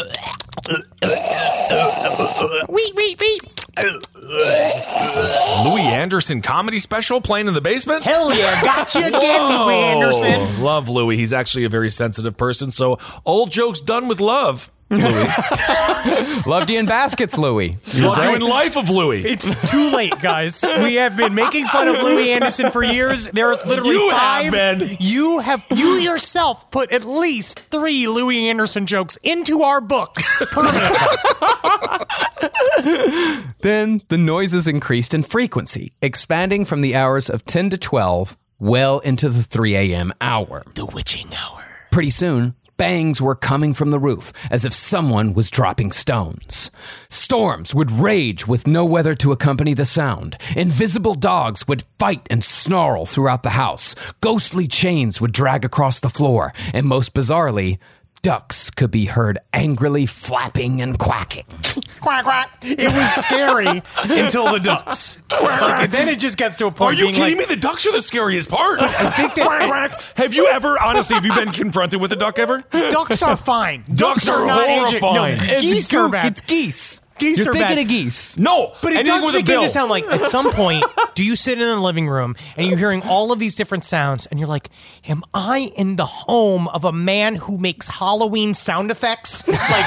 Wait, wait, wait. Louis Anderson comedy special playing in the basement? Hell yeah, got you again, Louis Anderson. Love Louis. He's actually a very sensitive person, so old jokes done with love. Louis. loved you in baskets, Louis. Loved you in life of Louis. It's too late, guys. We have been making fun of Louis Anderson for years. There's literally You five. have been. You have you yourself put at least three Louis Anderson jokes into our book permanently. Then the noises increased in frequency, expanding from the hours of ten to twelve well into the three a.m. hour. The witching hour. Pretty soon, bangs were coming from the roof as if someone was dropping stones. Storms would rage with no weather to accompany the sound. Invisible dogs would fight and snarl throughout the house. Ghostly chains would drag across the floor. And most bizarrely, ducks could be heard angrily flapping and quacking. Quack, quack. It was scary until the ducks. Like, and then it just gets to a point Are you being kidding like, me? The ducks are the scariest part. I think that Quack, quack. Have you ever, honestly, have you been confronted with a duck ever? ducks are fine. Ducks are not agent- horrifying. No, It's geese goo- are bad. It's geese. Geese You're are thinking bad. of geese. No. But it anything does with a begin bill. to sound like, at some point, do you sit in the living room and you're hearing all of these different sounds and you're like, am I in the home of a man who makes Halloween sound effects? Like,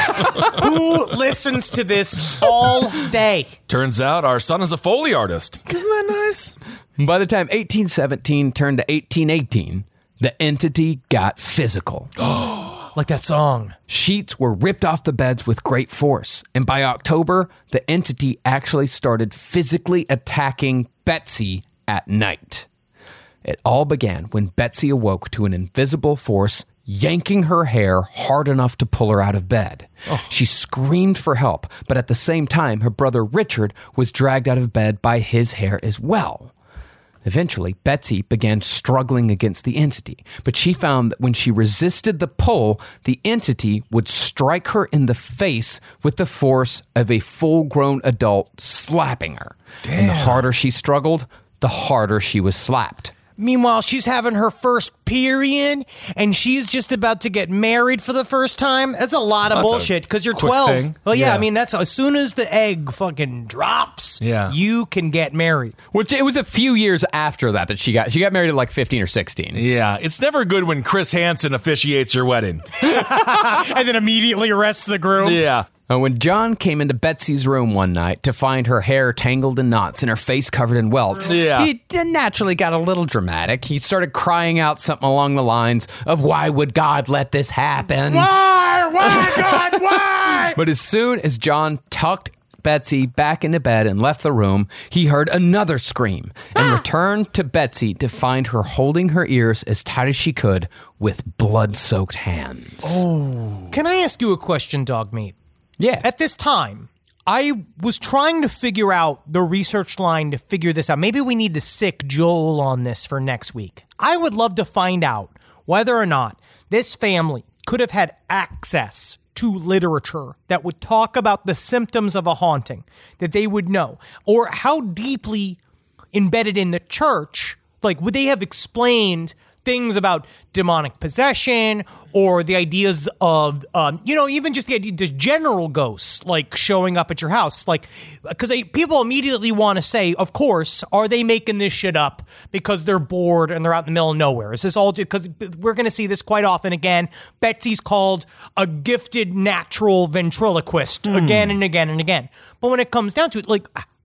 who listens to this all day? Turns out our son is a Foley artist. Isn't that nice? By the time eighteen seventeen turned to eighteen eighteen, the entity got physical. Like that song. Sheets were ripped off the beds with great force, and by October, the entity actually started physically attacking Betsy at night. It all began when Betsy awoke to an invisible force yanking her hair hard enough to pull her out of bed. Oh. She screamed for help, but at the same time, her brother Richard was dragged out of bed by his hair as well. Eventually, Betsy began struggling against the entity, but she found that when she resisted the pull, the entity would strike her in the face with the force of a full-grown adult slapping her. Damn. And the harder she struggled, the harder she was slapped. Meanwhile, she's having her first period, and she's just about to get married for the first time. That's a lot of That's bullshit, because you're quick twelve. thing. Well, yeah, Yeah. I mean, that's as soon as the egg fucking drops, Yeah. you can get married. Which it was a few years after that that she got she got married at like fifteen or sixteen. Yeah, it's never good when Chris Hansen officiates your wedding. And then immediately arrests the groom. Yeah. Uh, When John came into Betsy's room one night to find her hair tangled in knots and her face covered in welts, Yeah. he naturally got a little dramatic. He started crying out something along the lines of, "Why would God let this happen?" Why? Why, God? Why? But as soon as John tucked Betsy back into bed and left the room, he heard another scream and returned to Betsy to find her holding her ears as tight as she could with blood-soaked hands. Oh. Can I ask you a question, Dog Meat? Yeah. At this time, I was trying to figure out the research line to figure this out. Maybe we need to sick Joel on this for next week. I would love to find out whether or not this family could have had access to literature that would talk about the symptoms of a haunting, that they would know, or how deeply embedded in the church, like would they have explained things about demonic possession or the ideas of, um, you know, even just the idea, just general ghosts, like showing up at your house. Like, because people immediately want to say, of course, are they making this shit up because they're bored and they're out in the middle of nowhere? Is this all, because we're going to see this quite often again. Betsy's called a gifted natural ventriloquist mm. again and again and again. But when it comes down to it, like,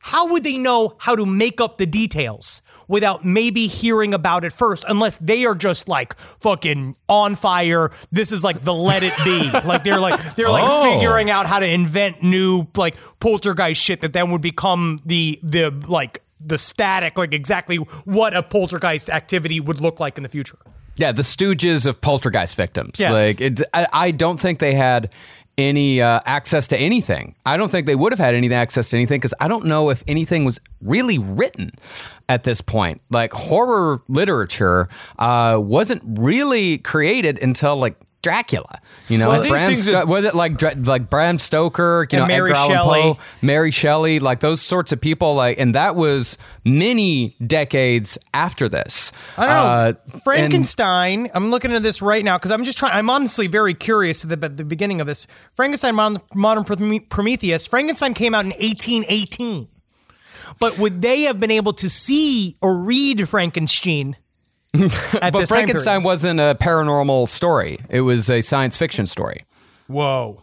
how would they know how to make up the details without maybe hearing about it first, unless they are just like fucking on fire? This is like the Let It Be. Like they're like they're like Oh. figuring out how to invent new like poltergeist shit that then would become the the like the static, like exactly what a poltergeist activity would look like in the future. Yeah, the Stooges of poltergeist victims. Yes. Like, it, I, I don't think they had any uh, access to anything. I don't think they would have had any access to anything because I don't know if anything was really written at this point. Like, horror literature uh, wasn't really created until like Dracula. You know, Well, I think Bram things Sto- that- was it like Dra- like Bram Stoker? You And know, Mary Edgar Allan Shelley. Poe, Mary Shelley, like those sorts of people. Like, and that was many decades after this. I don't know. Uh, and- Frankenstein, I'm looking at this right now because I'm just trying, I'm honestly very curious at the, at the beginning of this. Frankenstein, Modern, Modern Prome- Prometheus, Frankenstein came out in eighteen eighteen. But would they have been able to see or read Frankenstein at But this time period? Frankenstein wasn't a paranormal story. It was a science fiction story. Whoa.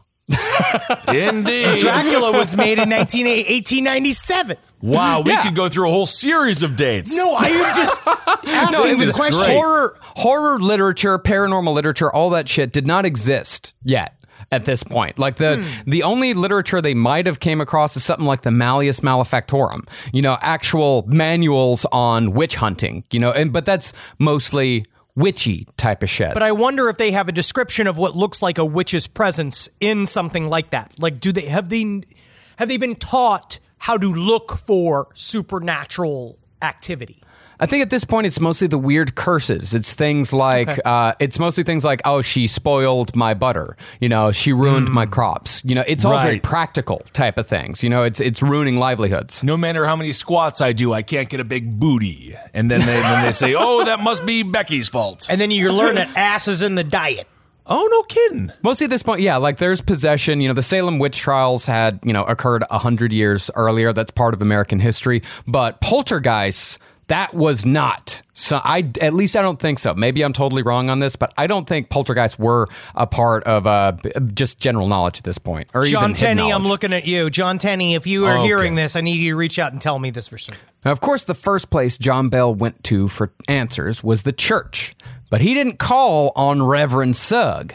Indeed. Dracula was made in nineteen, eighteen ninety-seven. Wow, we Yeah. could go through a whole series of dates. No, I am just asking No, it the was question. great. horror, horror literature, paranormal literature, all that shit did not exist yet at this point. Like the Hmm. the only literature they might have came across is something like the Malleus Maleficarum. You know, actual manuals on witch hunting. You know, and but that's mostly witchy type of shit. But I wonder if they have a description of what looks like a witch's presence in something like that. Like, do they have they have they been taught how to look for supernatural activity? I think at this point it's mostly the weird curses. It's things like Okay. uh, it's mostly things like, oh, she spoiled my butter. You know, she ruined my crops. You know, it's all very Right. practical type of things. You know, it's it's ruining livelihoods. No matter how many squats I do, I can't get a big booty. And then they, then they say, oh, that must be Becky's fault. And then you learn that ass is in the diet. Oh, no kidding. Mostly at this point, yeah, like there's possession. You know, the Salem witch trials had, you know, occurred a hundred years earlier. That's part of American history. But poltergeists, that was not. So I, at least I don't think so. Maybe I'm totally wrong on this, but I don't think poltergeists were a part of uh, b- just general knowledge at this point. Or John even hidden Tenney, I'm knowledge. looking at you. John Tenney, if you are Okay. hearing this, I need you to reach out and tell me this for certain. Now, of course, the first place John Bell went to for answers was the church, but he didn't call on Reverend Sugg.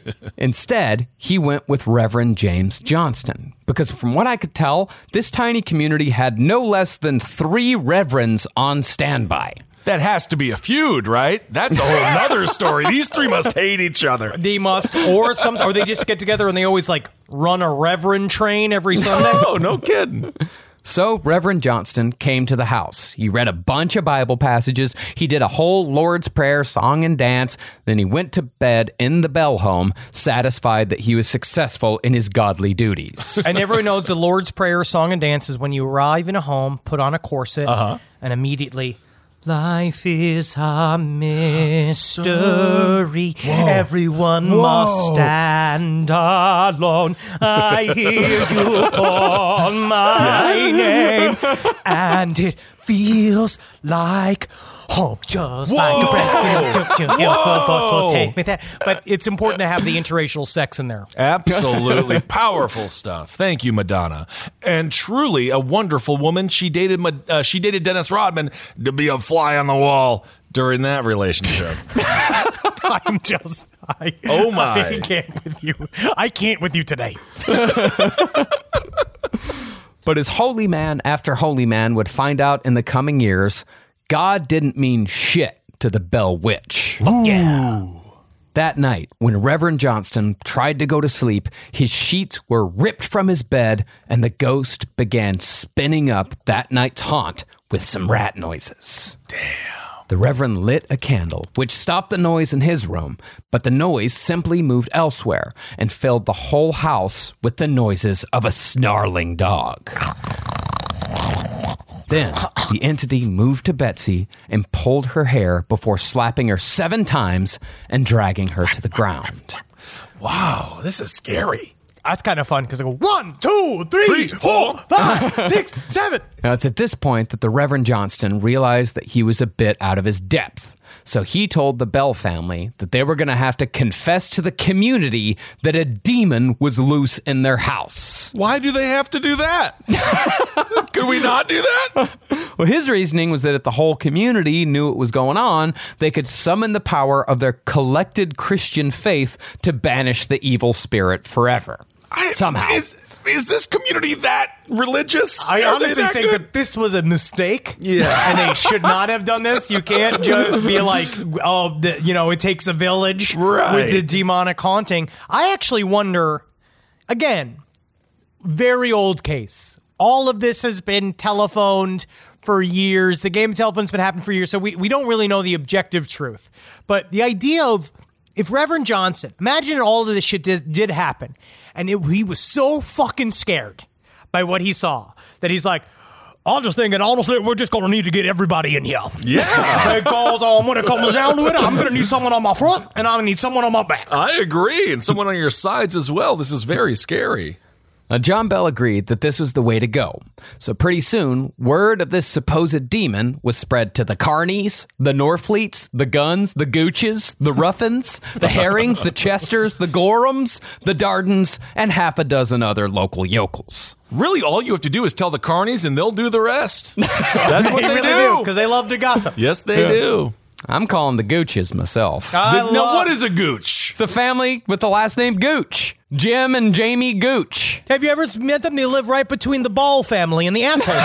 Instead, he went with Reverend James Johnston, because from what I could tell, this tiny community had no less than three reverends on standby. That has to be a feud, right? That's a whole nother story. These three must hate each other. They must, or some, or they just get together and they always like run a reverend train every Sunday. Oh, no kidding. So Reverend Johnston came to the house. He read a bunch of Bible passages. He did a whole Lord's Prayer song and dance. Then he went to bed in the Bell home, satisfied that he was successful in his godly duties. And everyone knows the Lord's Prayer song and dance is when you arrive in a home, put on a corset, Uh-huh. and immediately, life is a mystery. Everyone must stand alone. I hear you call my name, and it feels like home, just like a breath. You know, you know, you know, folks will take me there. But it's important to have the interracial sex in there. Absolutely powerful stuff. Thank you, Madonna. And truly a wonderful woman. She dated Ma- uh, she dated Dennis Rodman to be a fly on the wall during that relationship. I'm just, I, Oh, my. I can't with you. I can't with you today. But as holy man after holy man would find out in the coming years, God didn't mean shit to the Bell Witch. Yeah. That night, when Reverend Johnston tried to go to sleep, his sheets were ripped from his bed, and the ghost began spinning up that night's haunt with some rat noises. Damn. The Reverend lit a candle, which stopped the noise in his room, but the noise simply moved elsewhere and filled the whole house with the noises of a snarling dog. Then the entity moved to Betsy and pulled her hair before slapping her seven times and dragging her to the ground. Wow, this is scary. That's kind of fun because I go one, two, three, four, five, six, seven. Now, it's at this point that the Reverend Johnston realized that he was a bit out of his depth. So he told the Bell family that they were going to have to confess to the community that a demon was loose in their house. house. Why do they have to do that? Could we not do that? Well, his reasoning was that if the whole community knew what was going on, they could summon the power of their collected Christian faith to banish the evil spirit forever. I, Somehow. Is, is this community that religious? I Are honestly they that think good? that this was a mistake. Yeah. And they should not have done this. You can't just be like, oh, the, you know, it takes a village Right. with the demonic haunting. I actually wonder, again, very old case. All of this has been telephoned for years. The game of telephone's been happening for years, so we, we don't really know the objective truth. But the idea of, if Reverend Johnson, imagine all of this shit did, did happen, and it, he was so fucking scared by what he saw that he's like, I'm just thinking, honestly, we're just going to need to get everybody in here. Yeah. Because um, when it comes down to it, I'm going to need someone on my front, and I'm going to need someone on my back. I agree. And someone on your sides as well. This is very scary. Now, John Bell agreed that this was the way to go. So pretty soon, word of this supposed demon was spread to the Carneys, the Norfleets, the Guns, the Gooches, the Ruffins, the Herrings, the Chesters, the Gorhams, the Dardens, and half a dozen other local yokels. Really, all you have to do is tell the Carneys and they'll do the rest. That's what They they, really do. do, because they love to gossip. Yes, they do. I'm calling the Gooches myself. I The- now, love- what is a gooch? It's a family with the last name Gooch. Jim and Jamie Gooch. Have you ever met them? They live right between the Ball family and the Asshole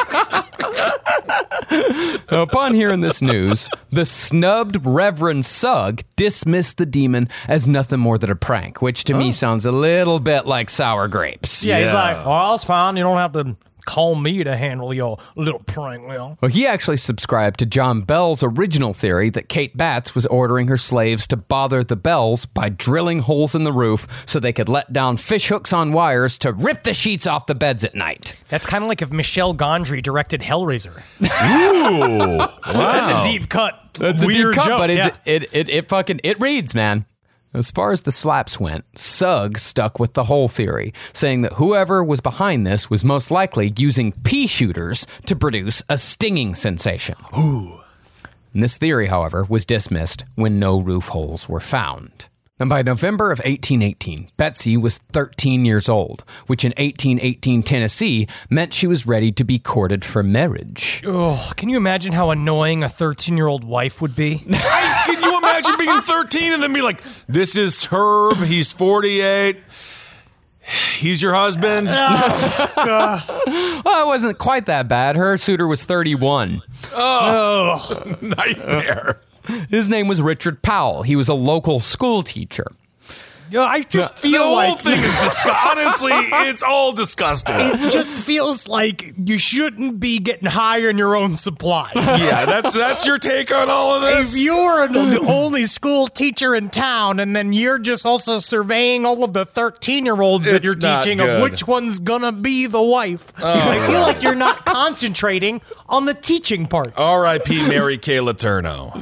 family. Now, upon hearing this news, the snubbed Reverend Sugg dismissed the demon as nothing more than a prank, which to me sounds a little bit like sour grapes. Yeah, he's Yeah. like, well, it's fine. You don't have to call me to handle your little prank, Will. Well, he actually subscribed to John Bell's original theory that Kate Batts was ordering her slaves to bother the Bells by drilling holes in the roof so they could let down fish hooks on wires to rip the sheets off the beds at night. That's kind of like if Michelle Gondry directed Hellraiser. Ooh. Wow. That's a deep cut. That's weird a deep cut, joke. but it, yeah. it, it, it fucking, it reads, man. As far as the slaps went, Sugg stuck with the whole theory, saying that whoever was behind this was most likely using pea shooters to produce a stinging sensation. Ooh. And this theory, however, was dismissed when no roof holes were found. And by November of eighteen eighteen, Betsy was thirteen years old, which in eighteen eighteen Tennessee meant she was ready to be courted for marriage. Oh, can you imagine how annoying a thirteen-year-old wife would be? I, can you imagine being thirteen and then be like, this is Herb, he's forty-eight, he's your husband? Well, it wasn't quite that bad. Her suitor was thirty-one. Oh, nightmare. His name was Richard Powell. He was a local school teacher. Yeah, I just The feel whole like thing is disgusting. Honestly, it's all disgusting. it just feels like you shouldn't be getting high on your own supply. Yeah, that's that's your take on all of this? If you're the only school teacher in town, and then you're just also surveying all of the thirteen-year-olds that It's you're not teaching good. of which one's gonna be the wife, I feel like you're not concentrating on the teaching part. R I P Mary Kay Letourneau.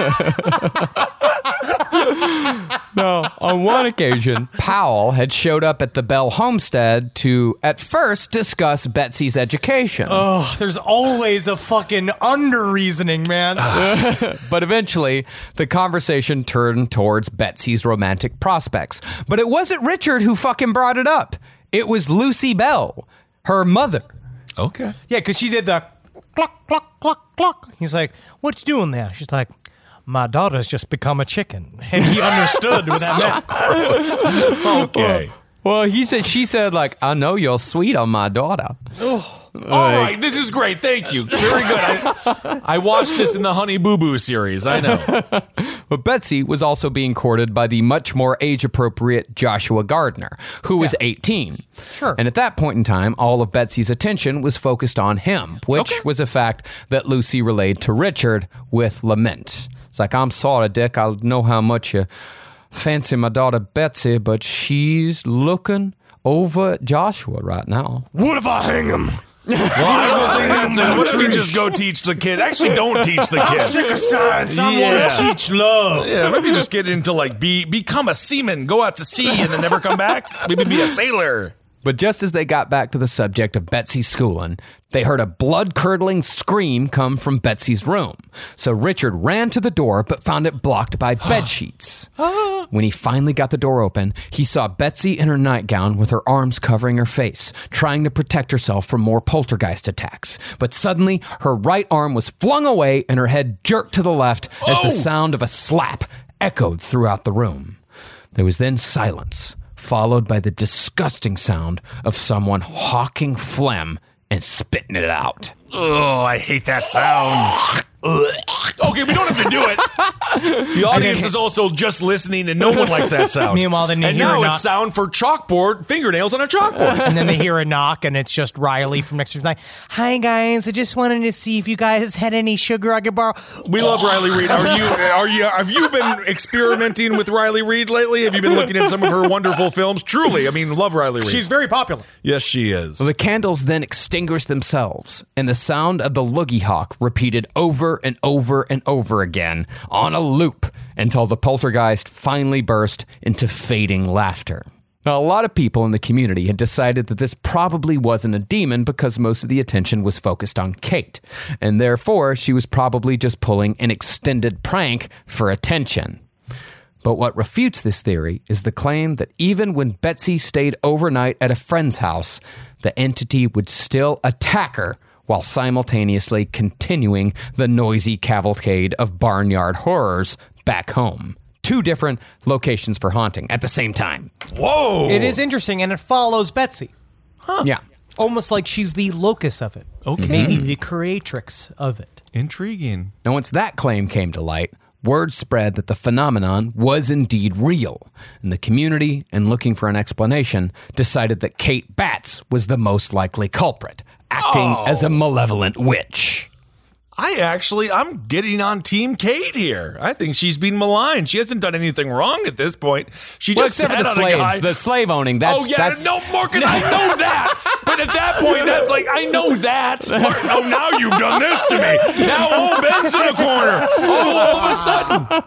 No, on one occasion, Powell had showed up at the Bell homestead to, at first, discuss Betsy's education. Oh, there's always a fucking under-reasoning, man. But eventually, the conversation turned towards Betsy's romantic prospects. But it wasn't Richard who fucking brought it up. It was Lucy Bell, her mother. Okay. Yeah, because she did the cluck, cluck, cluck, cluck. He's like, what you doing there? She's like, my daughter's just become a chicken. And he understood what that meant. Okay. Well, he said, she said, like, I know you're sweet on my daughter. All right, this is great. Thank you. Very good. I, I watched this in the Honey Boo Boo series. I know. But Betsy was also being courted by the much more age-appropriate Joshua Gardner, who was eighteen. Sure. And at that point in time, all of Betsy's attention was focused on him, which Okay. was a fact that Lucy relayed to Richard with lament. It's like, I'm sorry, Dick. I know how much you fancy my daughter Betsy, but she's looking over at Joshua right now. What if I hang him? Well, I don't think that's it. What if we just go teach the kid? Actually, don't teach the I'm sick kid. of science. I Yeah. want to teach love. Yeah, maybe just get into like be become a seaman, go out to sea, and then never come back. Maybe be a sailor. But just as they got back to the subject of Betsy's schooling, they heard a blood-curdling scream come from Betsy's room. So Richard ran to the door, but found it blocked by bedsheets. When he finally got the door open, he saw Betsy in her nightgown with her arms covering her face, trying to protect herself from more poltergeist attacks. But suddenly, her right arm was flung away and her head jerked to the left as Oh! the sound of a slap echoed throughout the room. There was then silence, followed by the disgusting sound of someone hawking phlegm and spitting it out. Oh, I hate that sound. Okay, we don't have to do it. The audience is also just listening, and no one likes that sound. Meanwhile, then you and hear now a it's knock. sound for chalkboard, fingernails on a chalkboard. And then they hear a knock, and it's just Riley from next door. Like, hi guys, I just wanted to see if you guys had any sugar I could borrow. We love Riley Reid. Are you? Are you? Have you been experimenting with Riley Reid lately? Have you been looking at some of her wonderful films? Truly, I mean, love Riley Reid. She's very popular. Yes, she is. The candles then extinguished themselves, and the sound of the loogie hawk repeated over and over and over again on a loop until the poltergeist finally burst into fading laughter. Now, a lot of people in the community had decided that this probably wasn't a demon because most of the attention was focused on Kate, and therefore she was probably just pulling an extended prank for attention. But what refutes this theory is the claim that even when Betsy stayed overnight at a friend's house, the entity would still attack her while simultaneously continuing the noisy cavalcade of barnyard horrors back home. Two different locations for haunting at the same time. Whoa! It is interesting, and it follows Betsy. Yeah. Almost like she's the locus of it. Okay. Maybe the creatrix of it. Intriguing. Now, once that claim came to light, word spread that the phenomenon was indeed real, and the community, in looking for an explanation, decided that Kate Batts was the most likely culprit, acting Oh. as a malevolent witch. I actually, I'm getting on Team Kate here. I think she's being maligned. She hasn't done anything wrong at this point. She Well, just except sat for the on a guy. slaves, the slave owning. That's, oh yeah, that's, no, Marcus, I know that. But at that point, that's like, I know that. Mar- oh, now you've done this to me. Now old Ben's in the corner. Oh, all of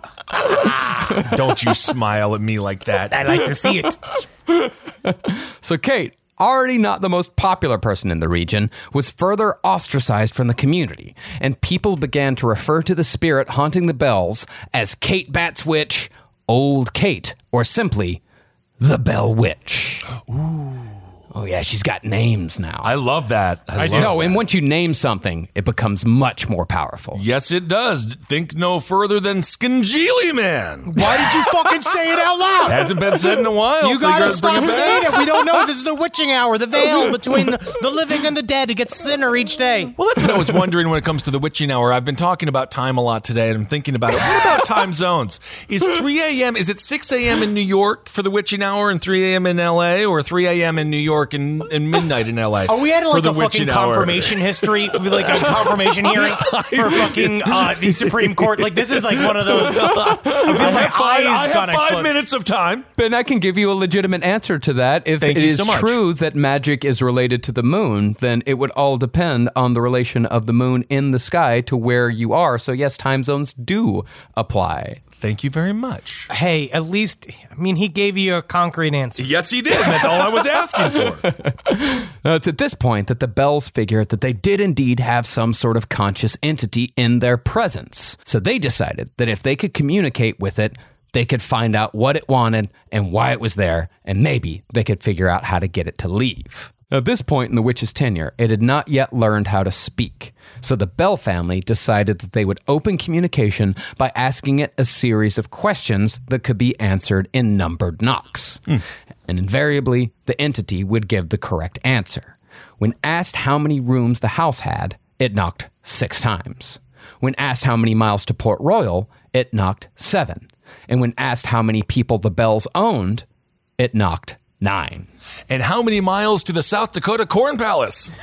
a sudden. Don't you smile at me like that. I like to see it. So Kate, already not the most popular person in the region, was further ostracized from the community, and people began to refer to the spirit haunting the bells as Kate Batts Witch, Old Kate, or simply the Bell Witch. Ooh. Oh yeah, she's got names now. I love that. I, I love know, that. and once you name something, it becomes much more powerful. Yes, it does. Think no further than Skingeely Man. Why did you fucking say it out loud? Hasn't been said in a while. You Think gotta I'd bring stop it back. saying it. We don't know. This is the witching hour, the veil between the, the living and the dead. It gets thinner each day. Well, that's what I was wondering when it comes to the witching hour. I've been talking about time a lot today, and I'm thinking about it. What about time zones? Is three a.m., is it six a.m. in New York for the witching hour and three a.m. in L A, or three a.m. in New York and, and midnight in L A? Are we at for like the a fucking witching hour? confirmation history, like a confirmation hearing for fucking uh, the Supreme Court? Like this is like one of those. Uh, I feel I my have five, I eyes have gonna five explode. minutes of time. Ben, I can give you a legitimate answer to that. If Thank it you is so much. true that magic is related to the moon, then it would all depend on the relation of the moon in the sky to where you are. So yes, time zones do apply. Thank you very much. Hey, at least I mean he gave you a concrete answer. Yes, he did. That's all I was asking for. Now, it's at this point that the Bells figured that they did indeed have some sort of conscious entity in their presence. So they decided that if they could communicate with it, they could find out what it wanted and why it was there, and maybe they could figure out how to get it to leave. At this point in the witch's tenure, it had not yet learned how to speak. So the Bell family decided that they would open communication by asking it a series of questions that could be answered in numbered knocks. Mm. And invariably, the entity would give the correct answer. When asked how many rooms the house had, it knocked six times. When asked how many miles to Port Royal, it knocked seven. And when asked how many people the Bells owned, it knocked nine. And how many miles to the South Dakota Corn Palace?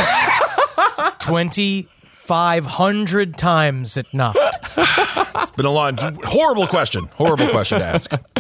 twenty-five hundred times it knocked. It's been a long, horrible question. Horrible question to ask.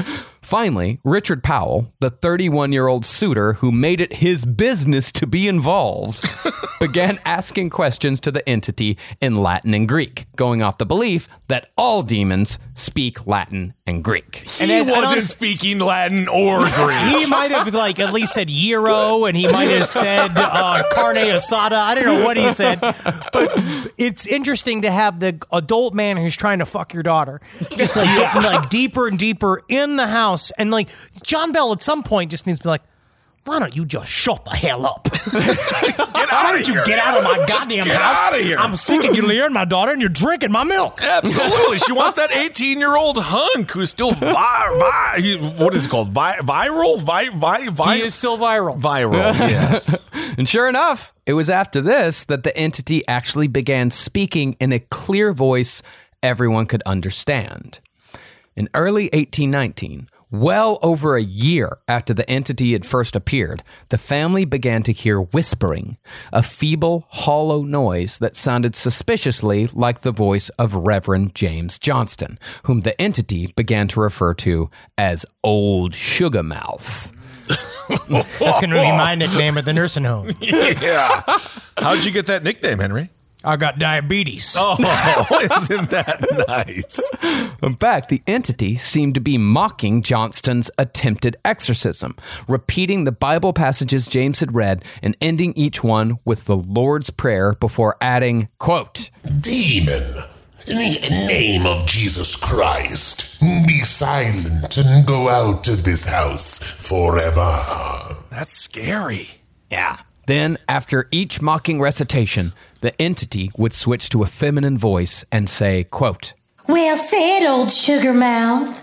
Finally, Richard Powell, the thirty-one-year-old suitor who made it his business to be involved, began asking questions to the entity in Latin and Greek, going off the belief that all demons speak Latin and Greek. He And then- wasn't and speaking Latin or Greek. He might have like at least said gyro, and he might have said uh, carne asada. I don't know what he said, but it's interesting to have the adult man who's trying to fuck your daughter just like getting like deeper and deeper in the house, and like John Bell at some point just needs to be like, why don't you just shut the hell up? Get Why out don't of you here. get out of my Just goddamn get house? out of here. I'm sick of you leering my daughter, and you're drinking my milk. Absolutely. She wants that eighteen-year-old hunk who's still vi- vi- he- what is it called? Vi- viral? Vi- vi- vi- He is still viral. viral, yes. And sure enough, it was after this that the entity actually began speaking in a clear voice everyone could understand. In early eighteen nineteen, well over a year after the entity had first appeared, the family began to hear whispering, a feeble, hollow noise that sounded suspiciously like the voice of Reverend James Johnston, whom the entity began to refer to as Old Sugarmouth. That's going to be my nickname at the nursing home. Yeah. How'd you get that nickname, Henry? I got diabetes. Oh, isn't that nice? In fact, the entity seemed to be mocking Johnston's attempted exorcism, repeating the Bible passages James had read and ending each one with the Lord's Prayer before adding, quote, Demon, in the name of Jesus Christ, be silent and go out of this house forever. That's scary. yeah. Then, after each mocking recitation, the entity would switch to a feminine voice and say, quote, Well said, old sugar mouth.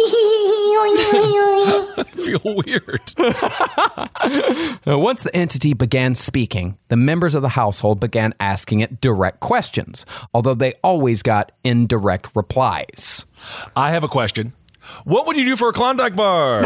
I feel weird. Now, once the entity began speaking, the members of the household began asking it direct questions, although they always got indirect replies. I have a question. What would you do for a Klondike bar?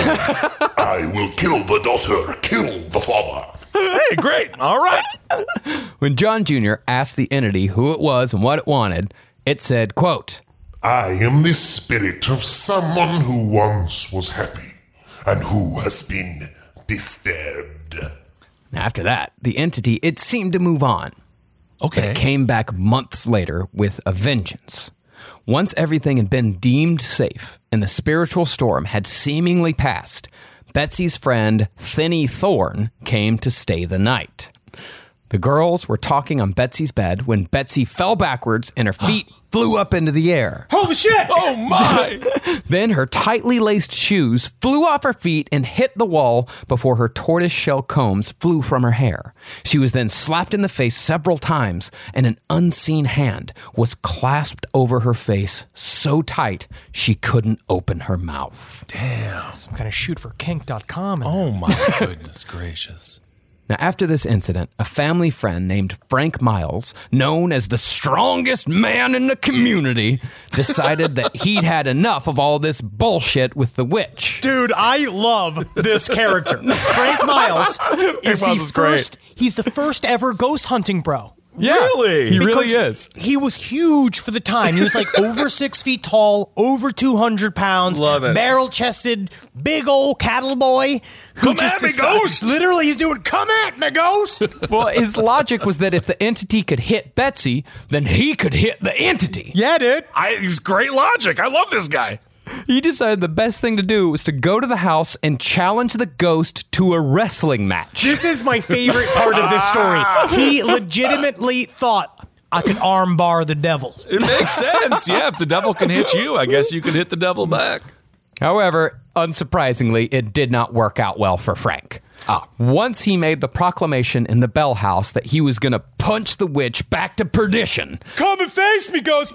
I will kill the daughter, kill the father. Hey, great. All right. When John Junior asked the entity who it was and what it wanted, it said, quote, I am the spirit of someone who once was happy and who has been disturbed. After that, the entity, it seemed to move on. Okay. It came back months later with a vengeance. Once everything had been deemed safe and the spiritual storm had seemingly passed, Betsy's friend, Thinny Thorne, came to stay the night. The girls were talking on Betsy's bed when Betsy fell backwards and her feet flew up into the air. Holy shit! Oh, my. Then her tightly laced shoes flew off her feet and hit the wall before her tortoiseshell combs flew from her hair. She was then slapped in the face several times, and an unseen hand was clasped over her face so tight she couldn't open her mouth. Damn. Some kind of shoot for kink dot com. Oh, my goodness gracious. Now, after this incident, a family friend named Frank Miles, known as the strongest man in the community, decided that he'd had enough of all this bullshit with the witch. Dude, I love this character. Frank Miles is Miles the is great. first. He's the first ever ghost hunting bro. Yeah, Really? He really Because is. He was huge for the time. He was like over six feet tall, over two hundred pounds. Love it. Barrel chested, big old cattle boy. Who Come at me, decided- ghost! Literally, he's doing, come at me, ghost. Well, his logic was that if the entity could hit Betsy, then he could hit the entity. Yeah, dude. I, it's great logic. I love this guy. He decided the best thing to do was to go to the house and challenge the ghost to a wrestling match. This is my favorite part of this story. He legitimately thought I could armbar the devil. It makes sense. Yeah, if the devil can hit you, I guess you can hit the devil back. However, unsurprisingly, it did not work out well for Frank. Ah. Once he made the proclamation in the Bell House that he was going to punch the witch back to perdition, Come and face me, ghost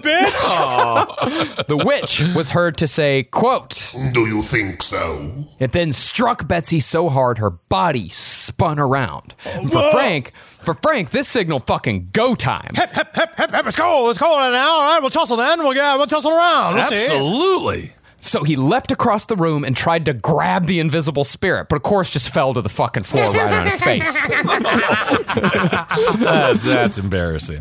bitch. the witch was heard to say, quote, Do you think so? it then struck Betsy so hard her body spun around. And for Frank, for Frank, this signaled fucking go time. Hep, hep, hep, hep, hep, let's go. Let's go now. All right, we'll tussle then. We'll, yeah, we'll tussle around. We'll see. Absolutely. So he leapt across the room and tried to grab the invisible spirit, but of course just fell to the fucking floor right on his face. That- that's embarrassing.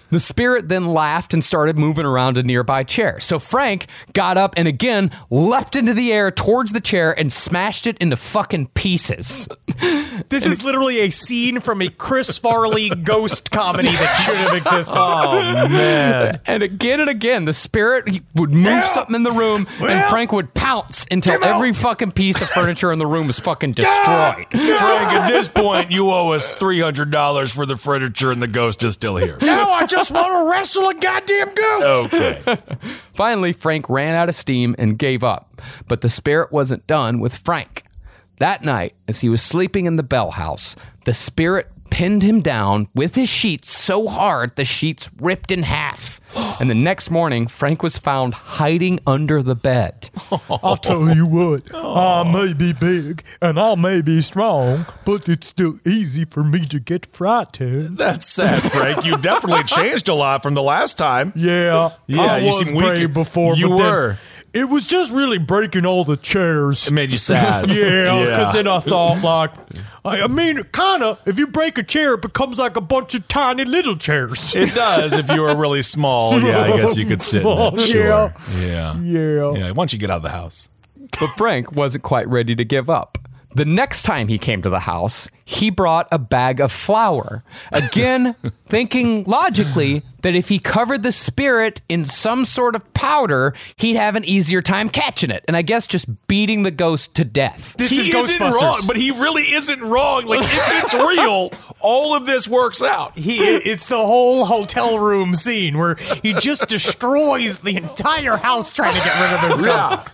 The spirit then laughed and started moving around a nearby chair. So Frank got up and again leapt into the air towards the chair and smashed it into fucking pieces. This is literally a scene from a Chris Farley ghost comedy that should have existed. Oh, man. And again and again, the spirit would move Yeah. something in the room, and Frank would pounce until every fucking piece of furniture in the room was fucking destroyed. Frank, at this point, you owe us three hundred dollars for the furniture, and the ghost is still here. No, I just want to wrestle a goddamn ghost. Okay. Finally, Frank ran out of steam and gave up. But the spirit wasn't done with Frank. That night, as he was sleeping in the Bell house, the spirit pinned him down with his sheets so hard the sheets ripped in half. And the next morning, Frank was found hiding under the bed. I'll tell you what, I may be big and I may be strong, but it's still easy for me to get frightened. That's sad, Frank. You definitely changed a lot from the last time. Yeah, Yeah, I you was seem weaker. brave before, You but then were. it was just really breaking all the chairs. It made you sad. Yeah, because Yeah. then I thought, like, I, I mean, kind of, if you break a chair, it becomes like a bunch of tiny little chairs. It does if you were really small. Yeah, I guess you could sit in that. Sure. Yeah. Yeah. Yeah. Yeah. Why don't you get out of the house? But Frank wasn't quite ready to give up. The next time he came to the house, he brought a bag of flour. Again, thinking logically that if he covered the spirit in some sort of powder, he'd have an easier time catching it. And I guess just beating the ghost to death. This he is isn't Ghostbusters. wrong, but he really isn't wrong. Like, if it's real, all of this works out. He, it's the whole hotel room scene where he just destroys the entire house trying to get rid of this ghost.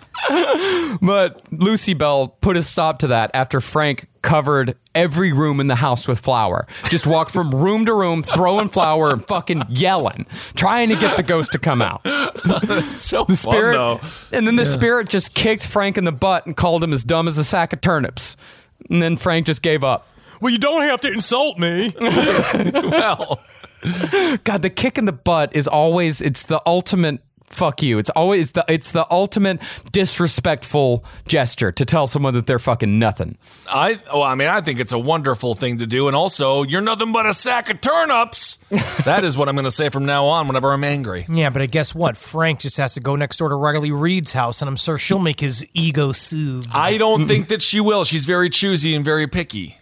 But Lucy Bell put a stop to that after Frank covered every room in the house with flour. Just walked from room to room, throwing flour and fucking yelling, trying to get the ghost to come out. It's so The fun, spirit, though. and then the spirit just kicked Frank in the butt and called him as dumb as a sack of turnips. And then Frank just gave up. Well, you don't have to insult me. Well, God, the kick in the butt is always, it's the ultimate fuck you. It's always the, it's the ultimate disrespectful gesture to tell someone that they're fucking nothing. I, well, I mean, I think it's a wonderful thing to do. And also, you're nothing but a sack of turnips. That is what I'm going to say from now on whenever I'm angry. Yeah, but I guess what? Frank just has to go next door to Riley Reed's house, and I'm sure she'll make his ego soothed. I don't think that she will. She's very choosy and very picky.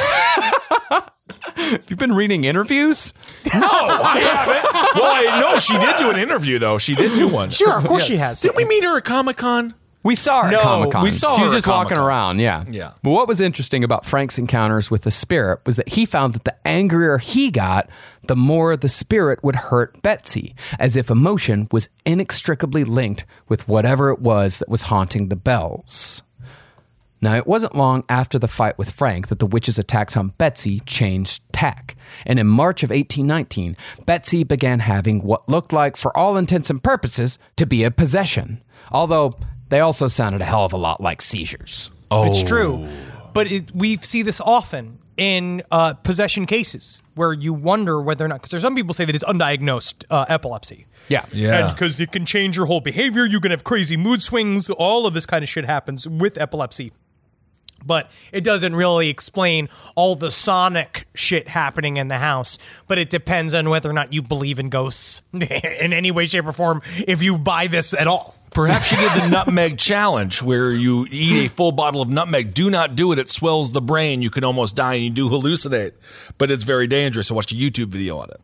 You've been reading interviews? No, I haven't. Well, I know she did do an interview, though. She did do one. Sure, of course she has. Didn't we meet her at Comic-Con? We saw her No, at Comic-Con. we saw She her was at just walking Comic-Con. around, yeah. Yeah. But what was interesting about Frank's encounters with the spirit was that he found that the angrier he got, the more the spirit would hurt Betsy, as if emotion was inextricably linked with whatever it was that was haunting the Bells. Now, it wasn't long after the fight with Frank that the witch's attacks on Betsy changed tack. And in March of eighteen nineteen, Betsy began having what looked like, for all intents and purposes, to be a possession. Although, they also sounded a hell of a lot like seizures. It's true. But it, we see this often in uh, possession cases where you wonder whether or not, because there's some people say that it's undiagnosed uh, epilepsy. Yeah. Yeah. And because it can change your whole behavior, you can have crazy mood swings, all of this kind of shit happens with epilepsy. But it doesn't really explain all the sonic shit happening in the house. But it depends on whether or not you believe in ghosts in any way, shape, or form, if you buy this at all. Perhaps she did the nutmeg challenge where you eat a full bottle of nutmeg. Do not do it. It swells the brain. You can almost die and you do hallucinate. But it's very dangerous. I watched a YouTube video on it.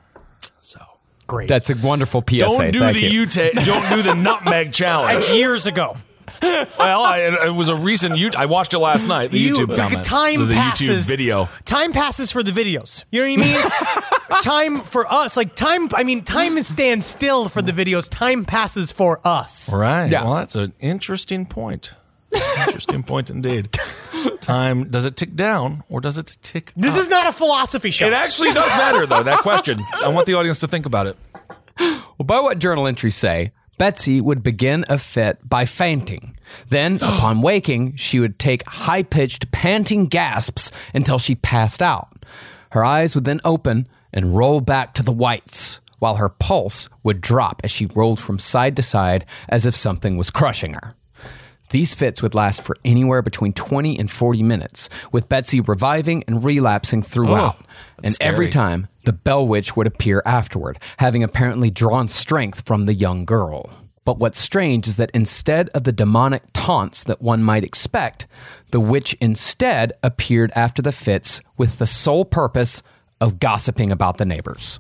So Great. That's a wonderful P S A. don't do Thank the you. Uta- don't do the nutmeg challenge. That's years ago. Well, I, it was a recent YouTube. I watched it last night. The You- YouTube like, comment, time the, the passes. YouTube video. Time passes for the videos. You know what I mean? Time for us, like time. I mean, time is stand still for the videos. Time passes for us. Right. Yeah. Well, that's an interesting point. Interesting point indeed. Time, does it tick down or does it tick This up? is not a philosophy show. It actually does matter, though, that question. I want the audience to think about it. Well, by what journal entries say, Betsy would begin a fit by fainting. Then, upon waking, she would take high-pitched, panting gasps until she passed out. Her eyes would then open and roll back to the whites, while her pulse would drop as she rolled from side to side as if something was crushing her. These fits would last for anywhere between twenty and forty minutes, with Betsy reviving and relapsing throughout. Oh, and scary. every time, the Bell Witch would appear afterward, having apparently drawn strength from the young girl. But what's strange is that instead of the demonic taunts that one might expect, the witch instead appeared after the fits with the sole purpose of gossiping about the neighbors.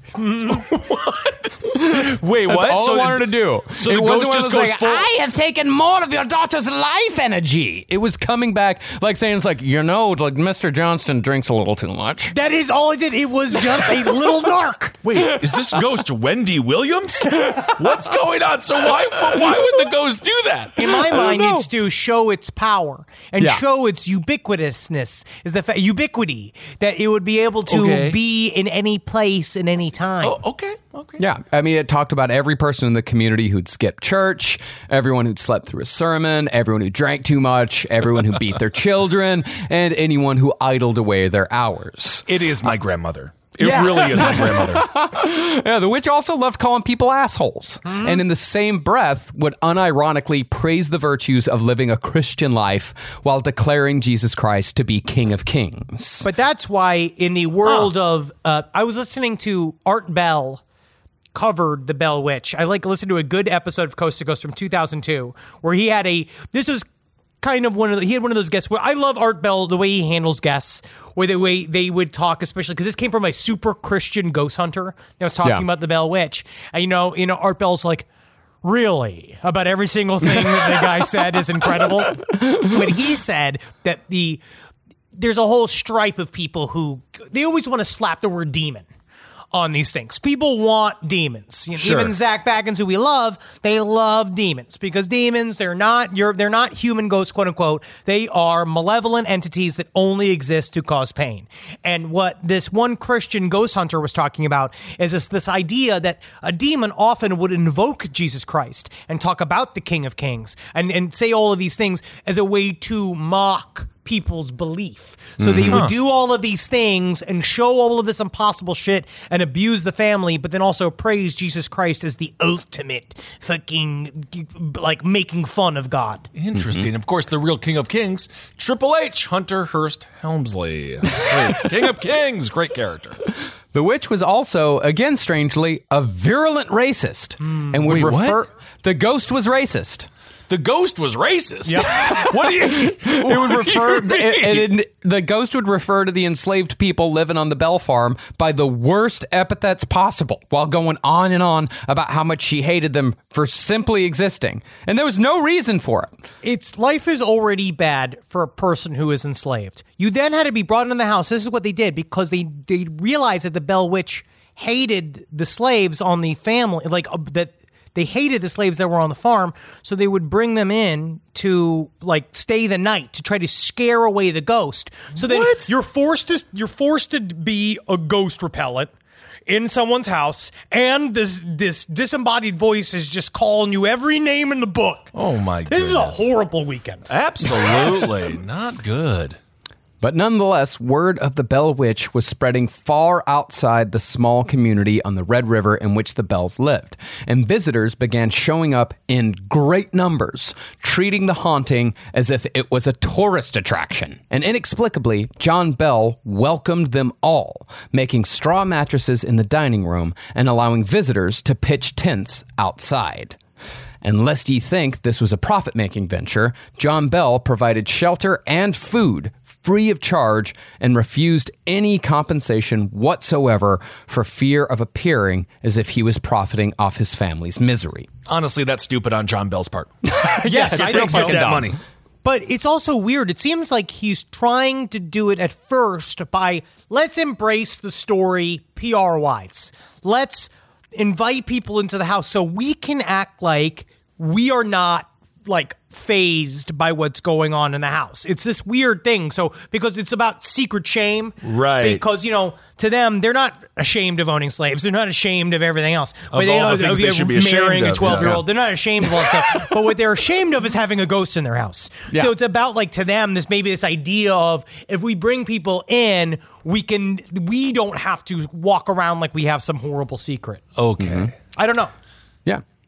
Wait, That's what? all so I wanted to do. So It the wasn't ghost one of just those goes like, full. I have taken more of your daughter's life energy. It was coming back like saying, it's like, you know, like Mister Johnston drinks a little too much. That is all it did. It was just a little narc. Wait, is this ghost Wendy Williams? What's going on? So why why would the ghost do that? In my mind, it's to show its power and Yeah. show its ubiquitousness, is the fa- ubiquity, that it would be able to Okay. be in any place in any time. Oh, okay, okay. Yeah, I mean, it talked about every person in the community who'd skipped church, everyone who'd slept through a sermon, everyone who drank too much, everyone who beat their children, and anyone who idled away their hours. It is my grandmother. It Yeah. really is my grandmother. Yeah, the witch also loved calling people assholes, Hmm? and in the same breath would unironically praise the virtues of living a Christian life while declaring Jesus Christ to be King of Kings. But that's why in the world of, uh, I was listening to Art Bell covered the Bell Witch. I like listened to a good episode of Coast to Coast from two thousand two where he had a, this was kind of one of the, he had one of those guests where I love Art Bell, the way he handles guests, where the way they would talk, especially because this came from a super Christian ghost hunter that was talking Yeah. about the Bell Witch. And you know, you know, Art Bell's like, really? About every single thing that the guy said is incredible. But he said that the there's a whole stripe of people who they always want to slap the word demon on these things. People want demons. You know, Sure. Even Zach Baggins, who we love, they love demons because demons, they're not you're, they're not human ghosts, quote unquote. They are malevolent entities that only exist to cause pain. And what this one Christian ghost hunter was talking about is this, this idea that a demon often would invoke Jesus Christ and talk about the King of Kings and, and say all of these things as a way to mock people's belief. So they would do all of these things and show all of this impossible shit and abuse the family, but then also praise Jesus Christ as the ultimate fucking, like, making fun of God. Interesting. Of course, the real King of Kings, Triple H, Hunter Hearst Helmsley. Great. King of Kings, great character. The witch was also, again strangely, a virulent racist and would wait, what? refer. The ghost was racist. The ghost was racist. What do you? It would refer. It, it, it, the ghost would refer to the enslaved people living on the Bell Farm by the worst epithets possible, while going on and on about how much she hated them for simply existing, and there was no reason for it. It's life is already bad for a person who is enslaved. You then had to be brought into the house. This is what they did because they they realized that the Bell Witch hated the slaves on the family, like uh, that. They hated the slaves that were on the farm, so they would bring them in to like stay the night to try to scare away the ghost. So then What? you're forced to you're forced to be a ghost repellent in someone's house, and this this disembodied voice is just calling you every name in the book. Oh my This is a goodness. horrible weekend. Absolutely not good. But nonetheless, word of the Bell Witch was spreading far outside the small community on the Red River in which the Bells lived, and visitors began showing up in great numbers, treating the haunting as if it was a tourist attraction. And inexplicably, John Bell welcomed them all, making straw mattresses in the dining room and allowing visitors to pitch tents outside. And lest ye think this was a profit-making venture, John Bell provided shelter and food free of charge and refused any compensation whatsoever for fear of appearing as if he was profiting off his family's misery. Honestly, that's stupid on John Bell's part. Yes, I think so. Get that money. But it's also weird. It seems like he's trying to do it at first by let's embrace the story P R-wise. Let's invite people into the house so we can act like we are not like phased by what's going on in the house. It's this weird thing. So because it's about secret shame, Right. Because you know, to them, they're not ashamed of owning slaves. They're not ashamed of everything else. Of they all know the things they're they should be ashamed marrying a of, twelve-year-old. yeah. They're not ashamed of all that stuff. But what they're ashamed of is having a ghost in their house. Yeah. So it's about like to them, this maybe this idea of if we bring people in, we can we don't have to walk around like we have some horrible secret. Okay. I don't know. Yeah.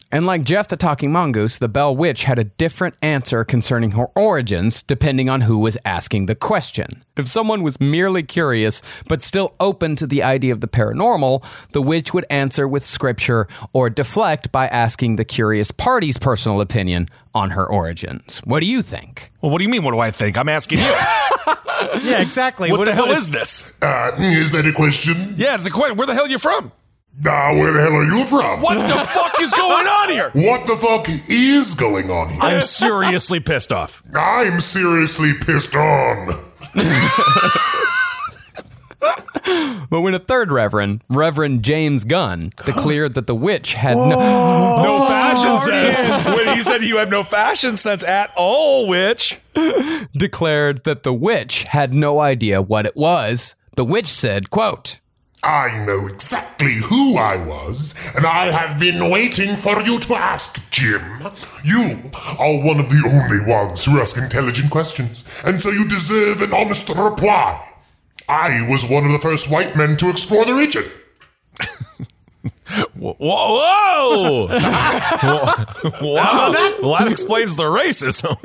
And like Jeff the Talking Mongoose, the Bell Witch had a different answer concerning her origins depending on who was asking the question. If someone was merely curious but still open to the idea of the paranormal, the witch would answer with scripture or deflect by asking the curious party's personal opinion on her origins. What do you think? Well, what do you mean, what do I think? I'm asking you. Yeah, exactly. What, What the the hell hell is this? Uh, is that a question? Yeah, it's a question. Where the hell are you from? Ah, where the hell are you from? What the fuck is going on here? What the fuck is going on here? I'm seriously pissed off. I'm seriously pissed on. But when a third reverend, Reverend James Gunn, declared that the witch had no... No fashion sense. When he said you have no fashion sense at all, witch. declared that the witch had no idea what it was, the witch said, quote, I know exactly who I was, and I have been waiting for you to ask, Jim. You are one of the only ones who ask intelligent questions, and so you deserve an honest reply. I was one of the first white men to explore the region. Whoa! Whoa! Wow! Well, that explains the racism.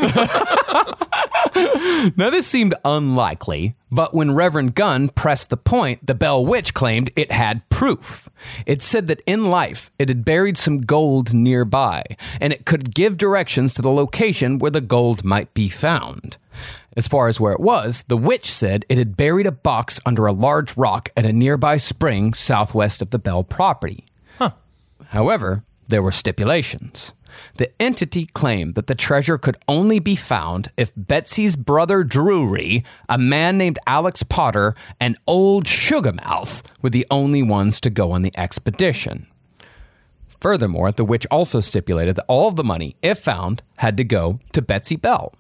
Now, this seemed unlikely, but when Reverend Gunn pressed the point, the Bell Witch claimed it had proof. It said that in life, it had buried some gold nearby, and it could give directions to the location where the gold might be found. As far as where it was, the witch said it had buried a box under a large rock at a nearby spring southwest of the Bell property. Huh. However, there were stipulations. The entity claimed that the treasure could only be found if Betsy's brother Drury, a man named Alex Potter, and Old Sugarmouth were the only ones to go on the expedition. Furthermore, the witch also stipulated that all of the money, if found, had to go to Betsy Bell.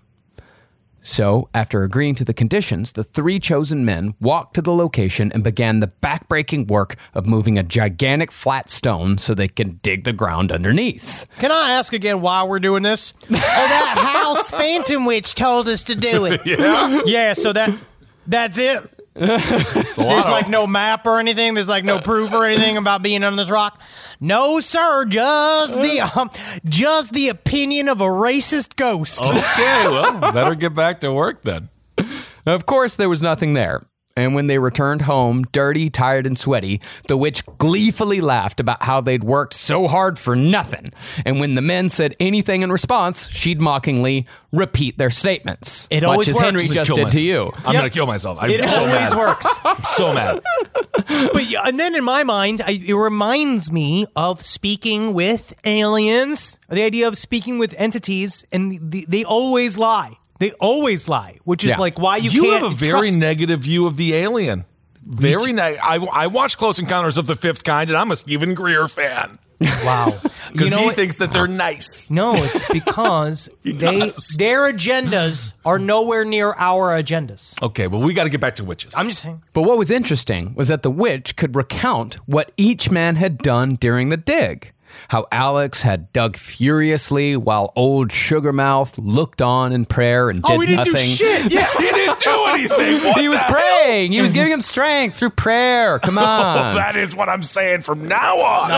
So, after agreeing to the conditions, the three chosen men walked to the location and began the backbreaking work of moving a gigantic flat stone so they could dig the ground underneath. Can I ask again why we're doing this? Oh, that House Phantom Witch told us to do it. Yeah. Yeah, so that that's it. There's like no map or anything. There's like no proof or anything about being on this rock. No, sir. Just the um, just the opinion of a racist ghost. Okay, well, better get back to work then. Of course, there was nothing there. And when they returned home, dirty, tired, and sweaty, the witch gleefully laughed about how they'd worked so hard for nothing. And when the men said anything in response, she'd mockingly repeat their statements. It much always as works. Henry Kill just did myself. to you. I'm Yep. gonna kill myself. I'm It so always mad. works. I'm so mad. But yeah, and then in my mind, I, it reminds me of speaking with aliens. The idea of speaking with entities, and the, they always lie. They always lie, which is Yeah. like why you, You can't have a very trust- negative view of the alien. Very nice. I, I watched Close Encounters of the Fifth Kind, and I'm a Stephen Greer fan. Wow. Because You know he what? thinks that they're nice. No, it's because they does. their agendas are nowhere near our agendas. Okay, well, we got to get back to witches. I'm just saying. But what was interesting was that the witch could recount what each man had done during the dig. How Alex had dug furiously while old Sugarmouth looked on in prayer and did Oh, we didn't nothing. do shit. Yeah. he didn't do anything. What He was the hell? praying. He was giving him strength through prayer. Come Oh, on. that is what I'm saying from now on.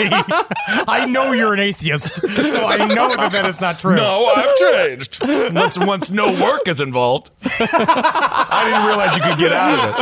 I know you're an atheist, so I know that that is not true. No, I've changed. Once once no work is involved. I didn't realize you could get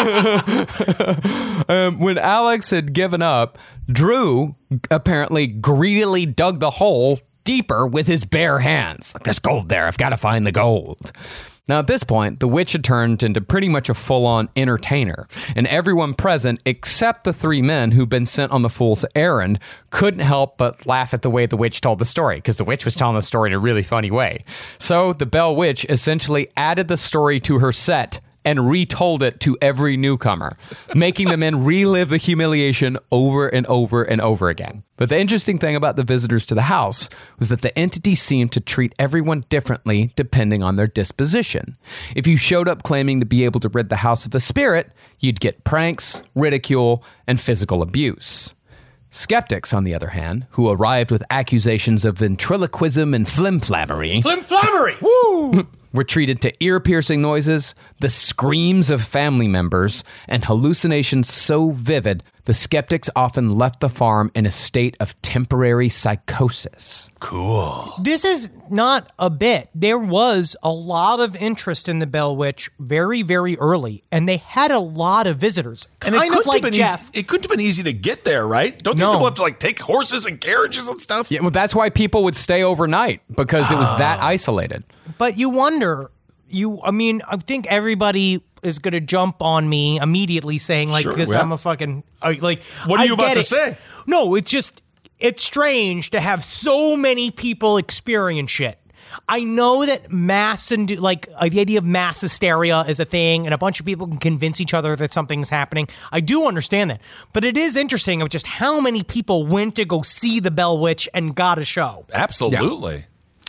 out of it. Um, when Alex had given up, Drew apparently greedily dug the hole deeper with his bare hands. Like, there's gold there. I've got to find the gold. Now, at this point, the witch had turned into pretty much a full-on entertainer, and everyone present, except the three men who'd been sent on the fool's errand, couldn't help but laugh at the way the witch told the story, because the witch was telling the story in a really funny way. So, the Bell Witch essentially added the story to her set and retold it to every newcomer, making the men relive the humiliation over and over and over again. But the interesting thing about the visitors to the house was that the entity seemed to treat everyone differently depending on their disposition. If you showed up claiming to be able to rid the house of a spirit, you'd get pranks, ridicule, and physical abuse. Skeptics, on the other hand, who arrived with accusations of ventriloquism and flimflammery, Flimflammery. Woo! were treated to ear-piercing noises, the screams of family members, and hallucinations so vivid, the skeptics often left the farm in a state of temporary psychosis. Cool. This is not a bit. There was a lot of interest in the Bell Witch very, very early, and they had a lot of visitors. And it Kind couldn't of like have been Jeff. Easy, it couldn't have been easy to get there, right? Don't these No. people have to like take horses and carriages and stuff? Yeah, well, that's why people would stay overnight, because it was that isolated. But you wonder, you, I mean, I think everybody is going to jump on me immediately saying, like, Sure, because yeah. I'm a fucking, uh, like, What are I you about get to it. say? No, it's just, it's strange to have so many people experience shit. I know that mass and like uh, the idea of mass hysteria is a thing, and a bunch of people can convince each other that something's happening. I do understand that, but it is interesting of just how many people went to go see the Bell Witch and got a show. Absolutely.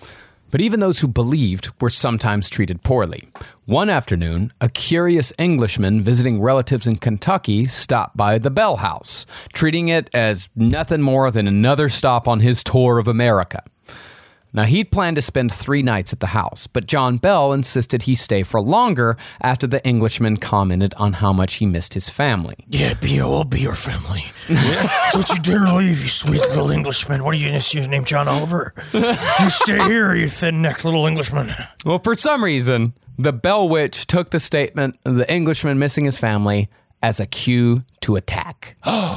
But even those who believed were sometimes treated poorly. One afternoon, a curious Englishman visiting relatives in Kentucky stopped by the Bell House, treating it as nothing more than another stop on his tour of America. Now, he'd planned to spend three nights at the house, but John Bell insisted he stay for longer after the Englishman commented on how much he missed his family. Yeah, be I'll be your family. Don't you dare leave, you sweet little Englishman. What are you going to see? Your name, John Oliver? You stay here, you thin-necked little Englishman. Well, for some reason, the Bell Witch took the statement of the Englishman missing his family as a cue to attack.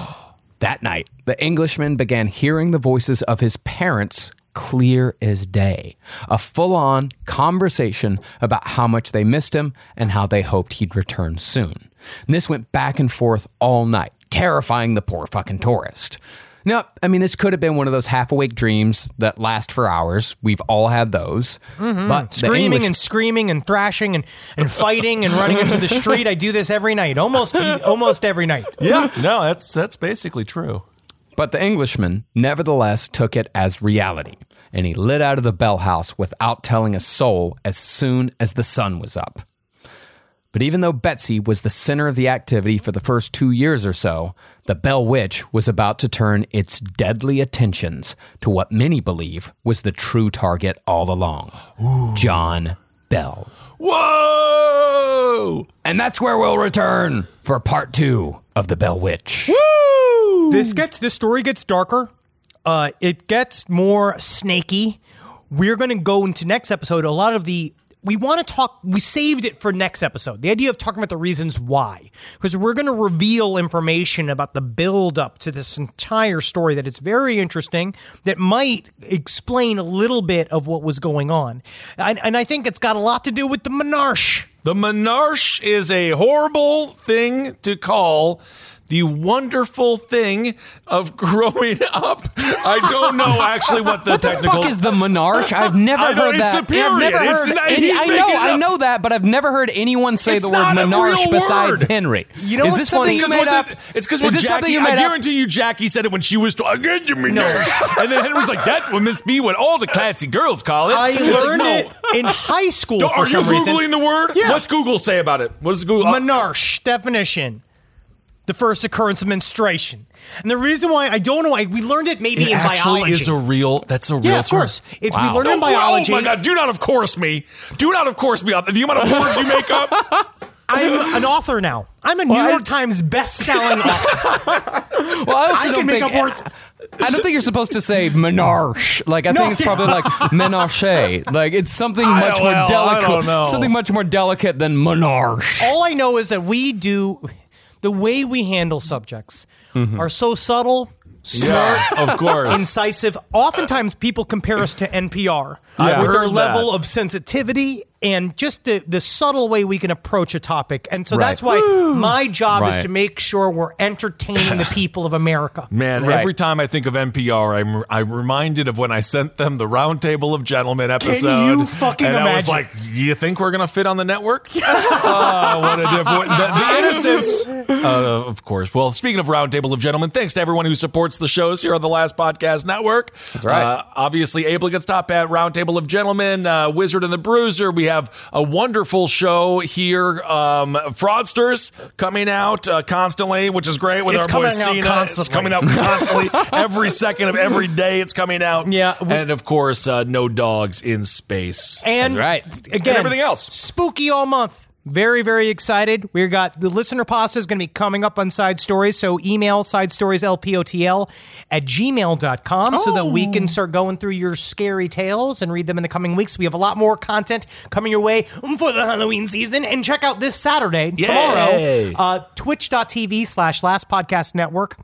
That night, the Englishman began hearing the voices of his parents clear as day. A full-on conversation about how much they missed him and how they hoped he'd return soon. And this went back and forth all night, terrifying the poor fucking tourist. Now, I mean, this could have been one of those half-awake dreams that last for hours. We've all had those. Mm-hmm. But Screaming English- and screaming and thrashing and, and fighting and running into the street. I do this every night, almost almost every night. Yeah. No, that's that's basically true. But the Englishman nevertheless took it as reality, and he lit out of the Bell House without telling a soul as soon as the sun was up. But even though Betsy was the center of the activity for the first two years or so, the Bell Witch was about to turn its deadly attentions to what many believe was the true target all along, Ooh. John Bell. Whoa! And that's where we'll return for part two of the Bell Witch. Woo! This gets this story gets darker. Uh, it gets more snaky. We're going to go into next episode. A lot of the we want to talk. We saved it for next episode. The idea of talking about the reasons why, because we're going to reveal information about the build up to this entire story that is very interesting. That might explain a little bit of what was going on, and, and I think it's got a lot to do with the Menarche. The Menarche is a horrible thing to call the wonderful thing of growing up. I don't know actually what the what technical... What the fuck is the Menarche? I've never I know, heard it's that. the period. I've never It's heard the- any, he's I making know, it I up. know that, but I've never heard anyone say It's the word not a Menarche real besides word. Henry. You know is what's this funny? something you It's made up? because it's because Is when this something Jackie, you I made up? guarantee you Jackie said it when she was, I get you, Menarche. And then Henry was like, that must be what all the classy girls call it. I It's like, learned no. it in high school Don't- for Are you some reason. Googling the word? Yeah. What's Google say about it? What does Google... Menarche definition: the first occurrence of menstruation. And the reason why I don't know why we learned it maybe It in actually biology. is a real, that's a real yeah, of term. course. It's Wow. we learned it in No, biology. Oh my God, do not of course me. Do not of course me. The amount of words you make up. I'm an author now. I'm a New Well, I- York Times best-selling author. Well, I, also I don't can make think, up words. I don't think you're supposed to say Menarche. Like, I No, think it's probably yeah. like Menarche. Like, it's something I- much more well, I delicate. don't know. Something much more delicate than Menarche. All I know is that we do the way we handle subjects are so subtle, smart, of course. incisive. Oftentimes, people compare us to N P R I've with our heard level that. of sensitivity and just the, the subtle way we can approach a topic. And so Right. that's why my job is Right. to make sure we're entertaining the people of America. Man, Right. every time I think of N P R, I'm I'm reminded of when I sent them the Roundtable of Gentlemen episode. you fucking and I was imagine? like, "Do you think we're gonna fit on the network?" Oh, what a different the, the innocence. Uh, of course. Well, speaking of Roundtable of Gentlemen, thanks to everyone who supports the shows here on the Last Podcast Network. That's right. Uh, obviously, Abel Gets Top at Roundtable of Gentlemen, uh, Wizard and the Bruiser. We have a wonderful show here. Um, Fraudsters coming out uh, constantly, which is great with It's our boy coming out Cena. constantly. It's coming out constantly. Every second of every day it's coming out. Yeah. We- and of course, uh, No Dogs in Space. And That's right. again, And everything else. Spooky all month. Very, very excited. We got the listener pasta is going to be coming up on Side Stories. So email side stories L P O T L at gmail dot com so that we can start going through your scary tales and read them in the coming weeks. We have a lot more content coming your way for the Halloween season. And check out this Saturday, tomorrow, uh, twitch.tv slash Last Podcast Network.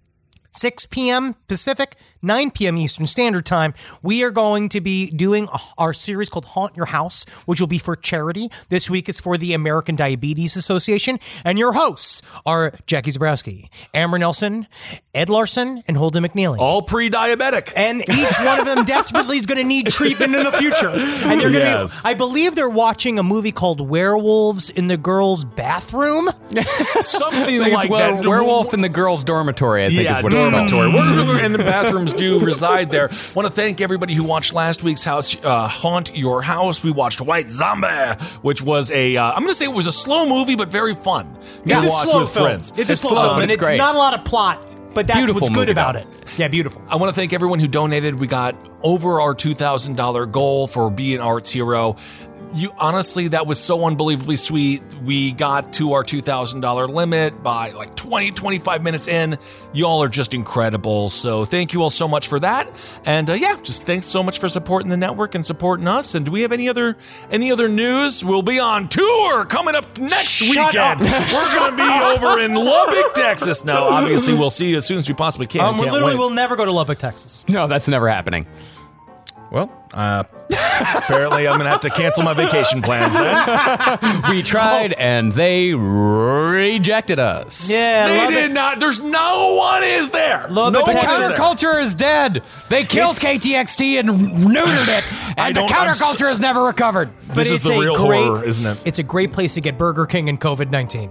six p.m. Pacific, nine p.m. Eastern Standard Time. We are going to be doing our series called Haunt Your House, which will be for charity. This week it's for the American Diabetes Association. And your hosts are Jackie Zabrowski, Amber Nelson, Ed Larson, and Holden McNeely. All pre-diabetic. And each one of them desperately is going to need treatment in the future. And they're going to Yes. be, I believe they're watching a movie called Werewolves in the Girls' Bathroom. Something I think like it's were- that. Werewolf in the girls' dormitory, I think yeah, is what it's called. dormitory. Where- and the bathrooms do reside there. Want to thank everybody who watched last week's House uh, Haunt Your House. We watched White Zombie, which was a, uh, I'm going to say it was a slow movie, but very fun to It's a watch slow with film. friends. It's a It's slow slow, film, but and it's it's great. not a lot of plot, but that's Beautiful what's good movie, about though. it. Yeah, beautiful. I want to thank everyone who donated. We got over our two thousand dollars goal for Be an Arts Hero. You honestly, that was so unbelievably sweet. We got to our two thousand dollars limit by like twenty, twenty-five minutes in. Y'all are just incredible. So thank you all so much for that. And uh, yeah, just thanks so much for supporting the network and supporting us. And do we have any other any other news? We'll be on tour coming up next Shut weekend. up. We're going to be over in Lubbock, Texas. No, obviously we'll see you as soon as we possibly can. Um, we Can't literally wait. will never go to Lubbock, Texas. No, that's never happening. Well, uh, apparently I'm going to have to cancel my vacation plans then. We tried and they rejected us. Yeah, They Lubbock. did not. There's no one is there. Lubbock, no The one is there. counterculture is dead. They killed K T X T and neutered it, I and the don't- I'm so- counterculture has never recovered. But This is it's the a real great, horror, isn't it? It's a great place to get Burger King and COVID nineteen.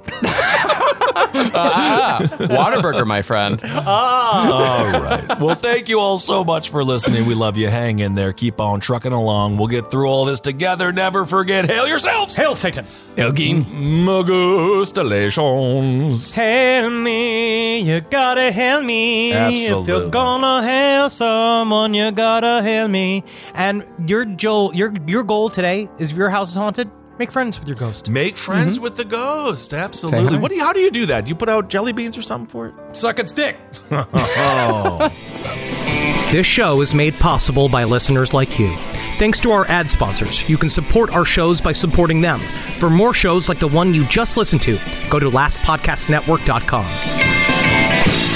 Whataburger, my friend. All right. Well, thank you all so much for listening. We love you. Hang in there. Keep on trucking along. We'll get through all this together. Never forget, hail yourselves. Hail Satan. Elgin. Magustalations. Hail me, you gotta hail me. If Absolutely. you're gonna hail someone, you gotta hail me. And your Joel, your your goal today is if your house is haunted, make friends with your ghost. Make friends with the ghost. Absolutely. hi. What do you, how do you do that? Do you put out jelly beans or something for it? Suck its dick. This show is made possible by listeners like you. Thanks to our ad sponsors, you can support our shows by supporting them. For more shows like the one you just listened to, go to last podcast network dot com.